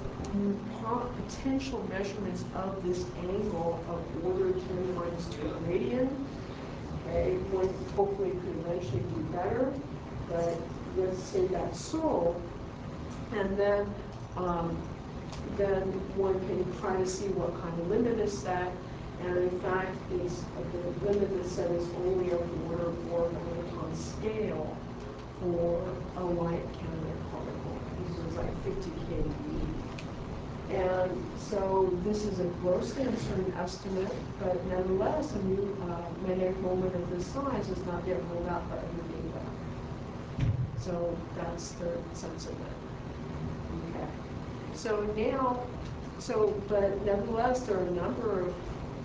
potential measurements of this angle of order ten minus two radian. Okay, one hopefully could eventually be better, but let's say that's so. And then, um, then one can try to see what kind of limit is set. And in fact, it's the limit that's set is only of the order of four megaton scale for a light candidate particle. This is like fifty K E. And so this is a grossly uncertain estimate, but nevertheless, a new uh, magnetic moment of this size is not yet ruled out by other data. So that's the sense of it. Okay. So now, so, but nevertheless, there are a number of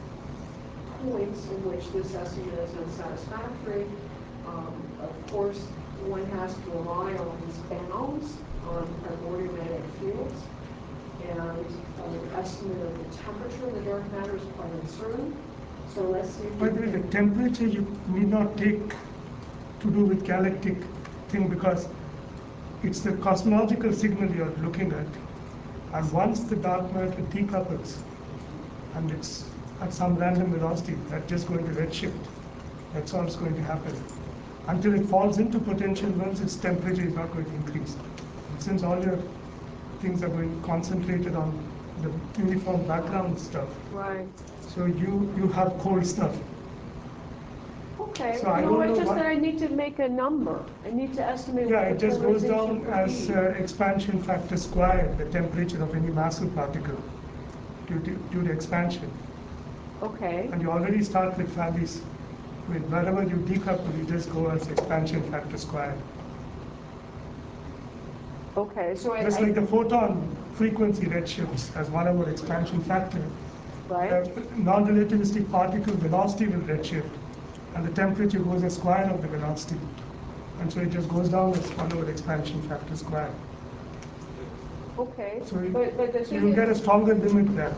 points in which this estimate is unsatisfactory. Um, of course, one has to rely on these bounds on primordial magnetic fields. And uh, the estimate of the temperature of the dark matter is quite uncertain. So let's see. By the way, the temperature you need not take to do with galactic thing because it's the cosmological signal you're looking at. And once the dark matter decouples and it's at some random velocity, that's just going to redshift. That's all that's going to happen. Until it falls into potential zones, its temperature is not going to increase. And since all your things are going concentrated on the uniform background stuff. Right. So you you have cold stuff. Okay. So I no, don't it's know just what, that I need to make a number. I need to estimate. yeah, what it the just goes polarization down would as be. uh, expansion factor squared, the temperature of any massive particle due to, due to expansion. Okay. And you already start with values. With wherever you decouple, you just go as expansion factor squared. Okay. So I. Just I, like the photon frequency redshifts as one over expansion factor. right. Uh, non-relativistic particle velocity will redshift, and the temperature goes as square of the velocity. And so it just goes down as one over expansion factor squared. Okay. So you, but but the thing you'll is, get a stronger limit there.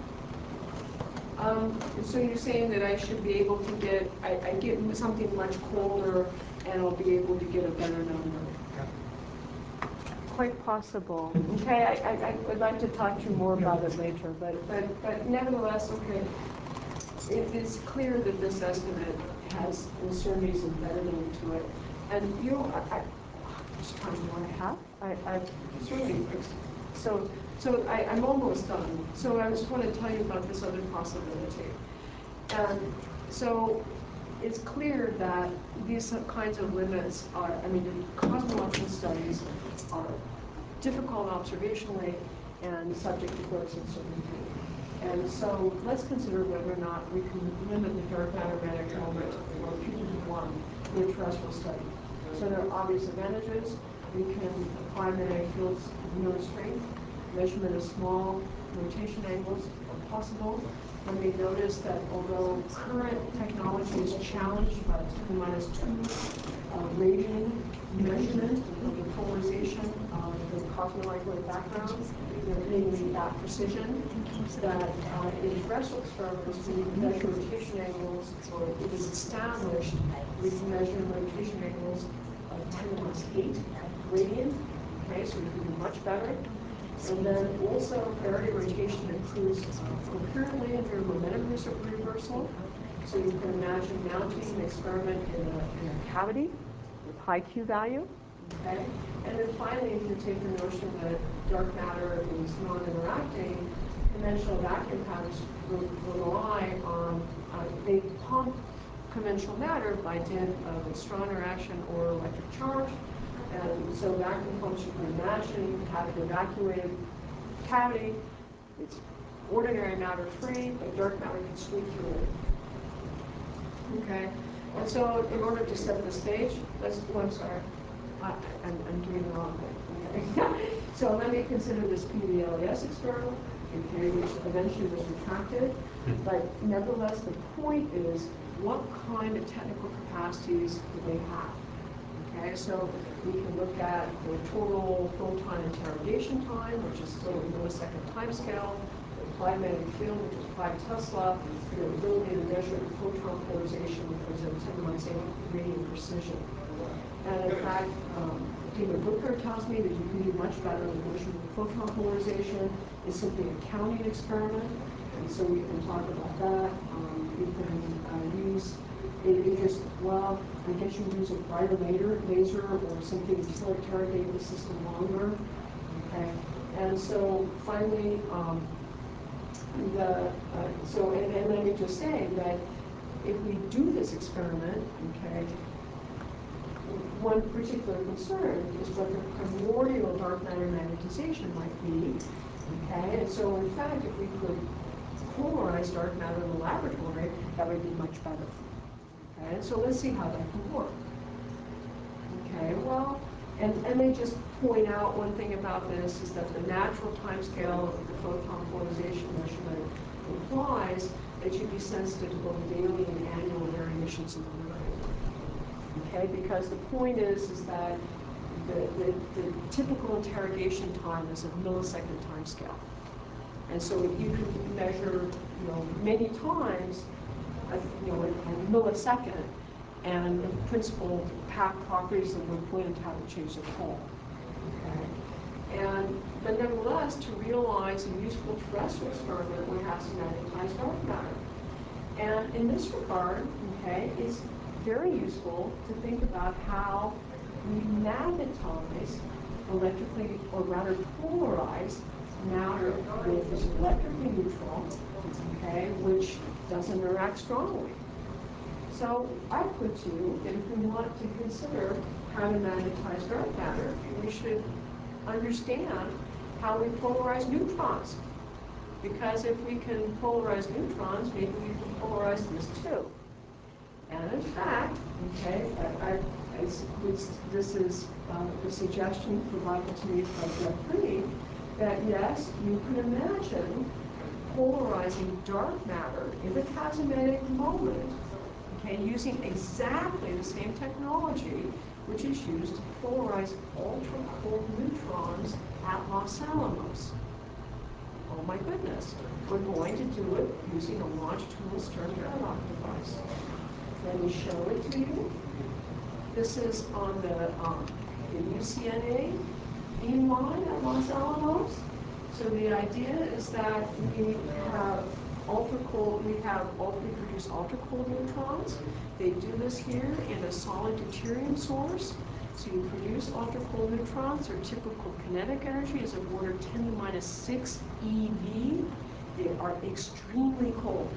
Um, so you're saying that I should be able to get, I, I get something much colder and I'll be able to get a better number. Yeah. Quite possible. Okay, I, I, I would like to talk to you more about it later, but, but, but nevertheless, okay, it is clear that this estimate has uncertainties embedded into it. And you know, I, I just trying to what I have. I, I certainly, so, so I, I'm almost done. So I just want to tell you about this other possibility. And so it's clear that these kinds of limits are, I mean, the cosmological studies are difficult observationally and subject to gross uncertainty. And so let's consider whether or not we can limit the dark matter magnetic moment or P D one in a terrestrial study. So there are obvious advantages. We can apply magnetic fields of known strength. Measurement of small rotation angles are possible. And we notice that although current technology is challenged by ten minus two uh, radian measurement of the polarization of the cosmological background, namely at precision, that uh, in terrestrial experiments we measure rotation angles, or it is established we can measure rotation angles of ten to the minus eight radian. Okay, so we can do much better. And then also, parity rotation improves uh, coherently under momentum reversal. So you can imagine mounting an experiment in a, in a cavity with high Q value, okay? And then finally, if you take the notion that dark matter is non-interacting, conventional vacuum patterns rely on, uh, they pump conventional matter by dint of a strong interaction or electric charge. And so vacuum pumps, you can imagine, have an evacuated cavity. It's ordinary matter free, but dark matter can squeak through it. Okay, and so in order to set the stage, let's, oh, I'm sorry, I, I'm, I'm doing the wrong thing. Okay. So let me consider this P V L E S experiment, okay, which eventually was retracted. But nevertheless, the point is, what kind of technical capacities do they have? Okay, so we can look at the total photon interrogation time, which is still a millisecond time scale, the applied magnetic field, which is five Tesla, the ability to measure the photon polarization, which was at ten to the minus eight radian precision. And in fact, um, David Booker tells me that you can do much better than measuring the photon polarization. It's simply a counting experiment, and so we can talk about that. Um, we can uh, use It, it just, well, I guess you use a brighter laser, laser or something to interrogate the system longer. Okay, and so finally, um, the uh, so and, and let me just say that if we do this experiment, okay, one particular concern is what the primordial dark matter magnetization might be. Okay, and so in fact, if we could polarize dark matter in the laboratory, that would be much better. Okay, so let's see how that can work. Okay, well, and, and they just point out one thing about this is that the natural timescale of the photon polarization measurement implies that you'd be sensitive to both daily and annual variations in the limit. Okay, because the point is, is that the, the, the typical interrogation time is a millisecond timescale. And so you can measure, you know, many times, a, you know, a millisecond, and the principal path properties of one point in time will change at all. Okay? And but nevertheless, to realize a useful terrestrial experiment, one has to magnetize dark matter. And in this regard, okay, it's very useful to think about how we magnetize electrically, or rather polarize matter that is electrically neutral, okay, which doesn't interact strongly. So I put to you that if we want to consider how to magnetize dark matter, we should understand how we polarize neutrons. Because if we can polarize neutrons, maybe we can polarize this too. And in fact, okay, I, I, I, this, this is uh, the suggestion provided to me by Jeff Lee, that yes, you could imagine polarizing dark matter if it has a magnetic moment, okay, using exactly the same technology which is used to polarize ultra-cold neutrons at Los Alamos. Oh my goodness, we're going to do it using a longitudinal Stern-Gerlach device. Let me show it to you. This is on the, um, the U C N A beam line at Los Alamos. So the idea is that we have ultra cold, we have, we produce ultra cold neutrons. They do this here in a solid deuterium source. So you produce ultra cold neutrons. Their typical kinetic energy is of order ten to the minus six E V. They are extremely cold.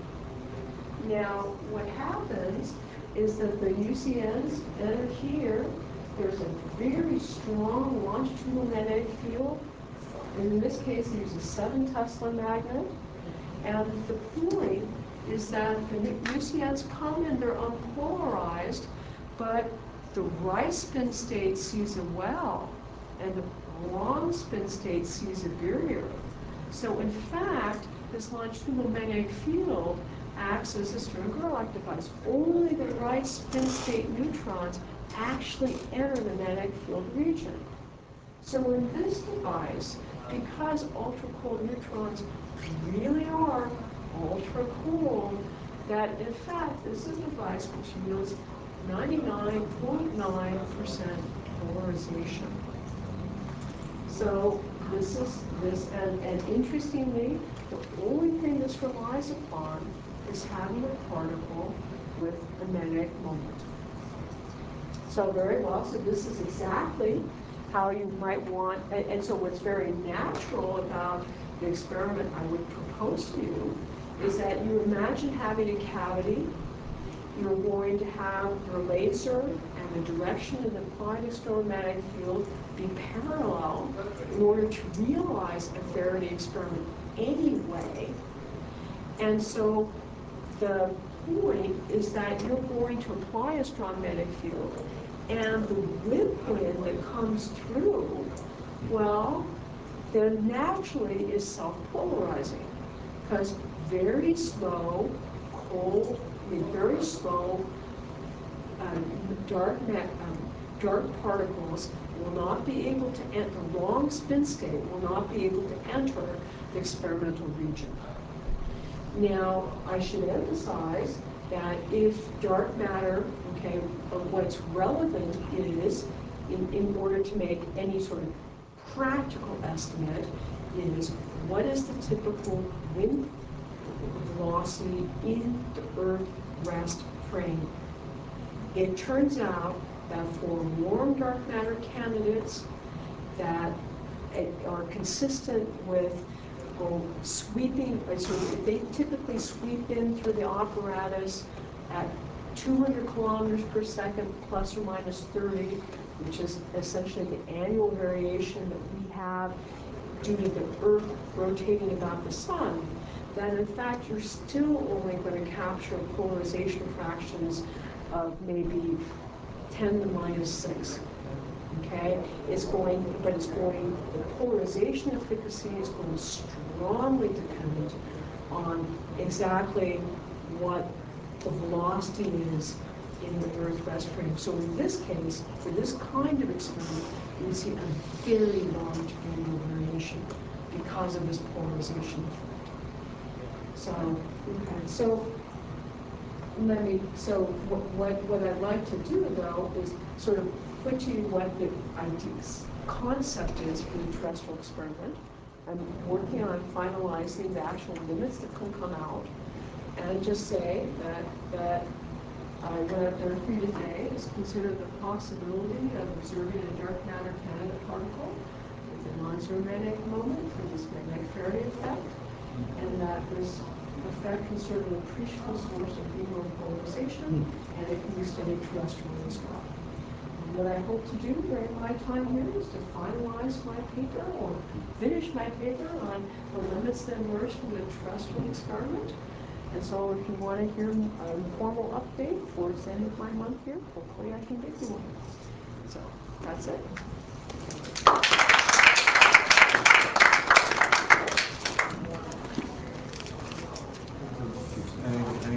Now, what happens is that the U C Ns enter here. There's a very strong longitudinal magnetic field. In this case, they use a seven Tesla magnet. And the point is that the U C Ns come and they're unpolarized, but the right spin state sees a well, and the wrong spin state sees a barrier. So in fact, this longitudinal magnetic field acts as a Stern-Gerlach device. Only the right spin state neutrons actually enter the magnetic field region. So in this device, because ultra-cold neutrons really are ultra-cold, that in fact, this is a device which yields ninety-nine point nine percent polarization. So this is this, and, and interestingly, the only thing this relies upon is having a particle with a magnetic moment. So very well, so this is exactly how you might want, and, and so what's very natural about the experiment I would propose to you is that you imagine having a cavity. You're going to have your laser and the direction of the applied external magnetic field be parallel in order to realize a Faraday experiment anyway. And so the point is that you're going to apply a strong magnetic field, and the whip wind that comes through, well, then naturally is self-polarizing, because very slow, cold, I mean, very slow, um, dark, um, dark particles will not be able to enter, the wrong spin state will not be able to enter the experimental region. Now, I should emphasize that if dark matter, okay, what's relevant is, in, in order to make any sort of practical estimate, is what is the typical wind velocity in the Earth rest frame. It turns out that for warm dark matter candidates that are consistent with oh, sweeping, so they typically sweep in through the apparatus at two hundred kilometers per second plus or minus thirty, which is essentially the annual variation that we have due to the Earth rotating about the sun, then in fact you're still only going to capture polarization fractions of maybe ten to the minus six. Okay, it's going, but it's going, the polarization efficacy is going to strongly depend on exactly what the velocity is in the Earth rest frame. So in this case, for this kind of experiment, you would see a very large annual variation because of this polarization effect. So, okay, so let me, so what, what, what I'd like to do though is sort of put to you what the ideas, concept is for the terrestrial experiment. I'm working on finalizing the actual limits that can come out, and just say that, that uh, what I've done for you today is consider the possibility of observing a dark matter candidate particle with a non-zero magnetic moment for this magnetic Faraday effect, and that this effect can serve an appreciable source of beam polarization, and it can be studied terrestrially as well. And what I hope to do during my time here is to finalize my paper or finish my paper on the limits that emerge from the terrestrial experiment. And so if you want to hear an informal update towards the end of my month here, hopefully I can give you one. So that's it.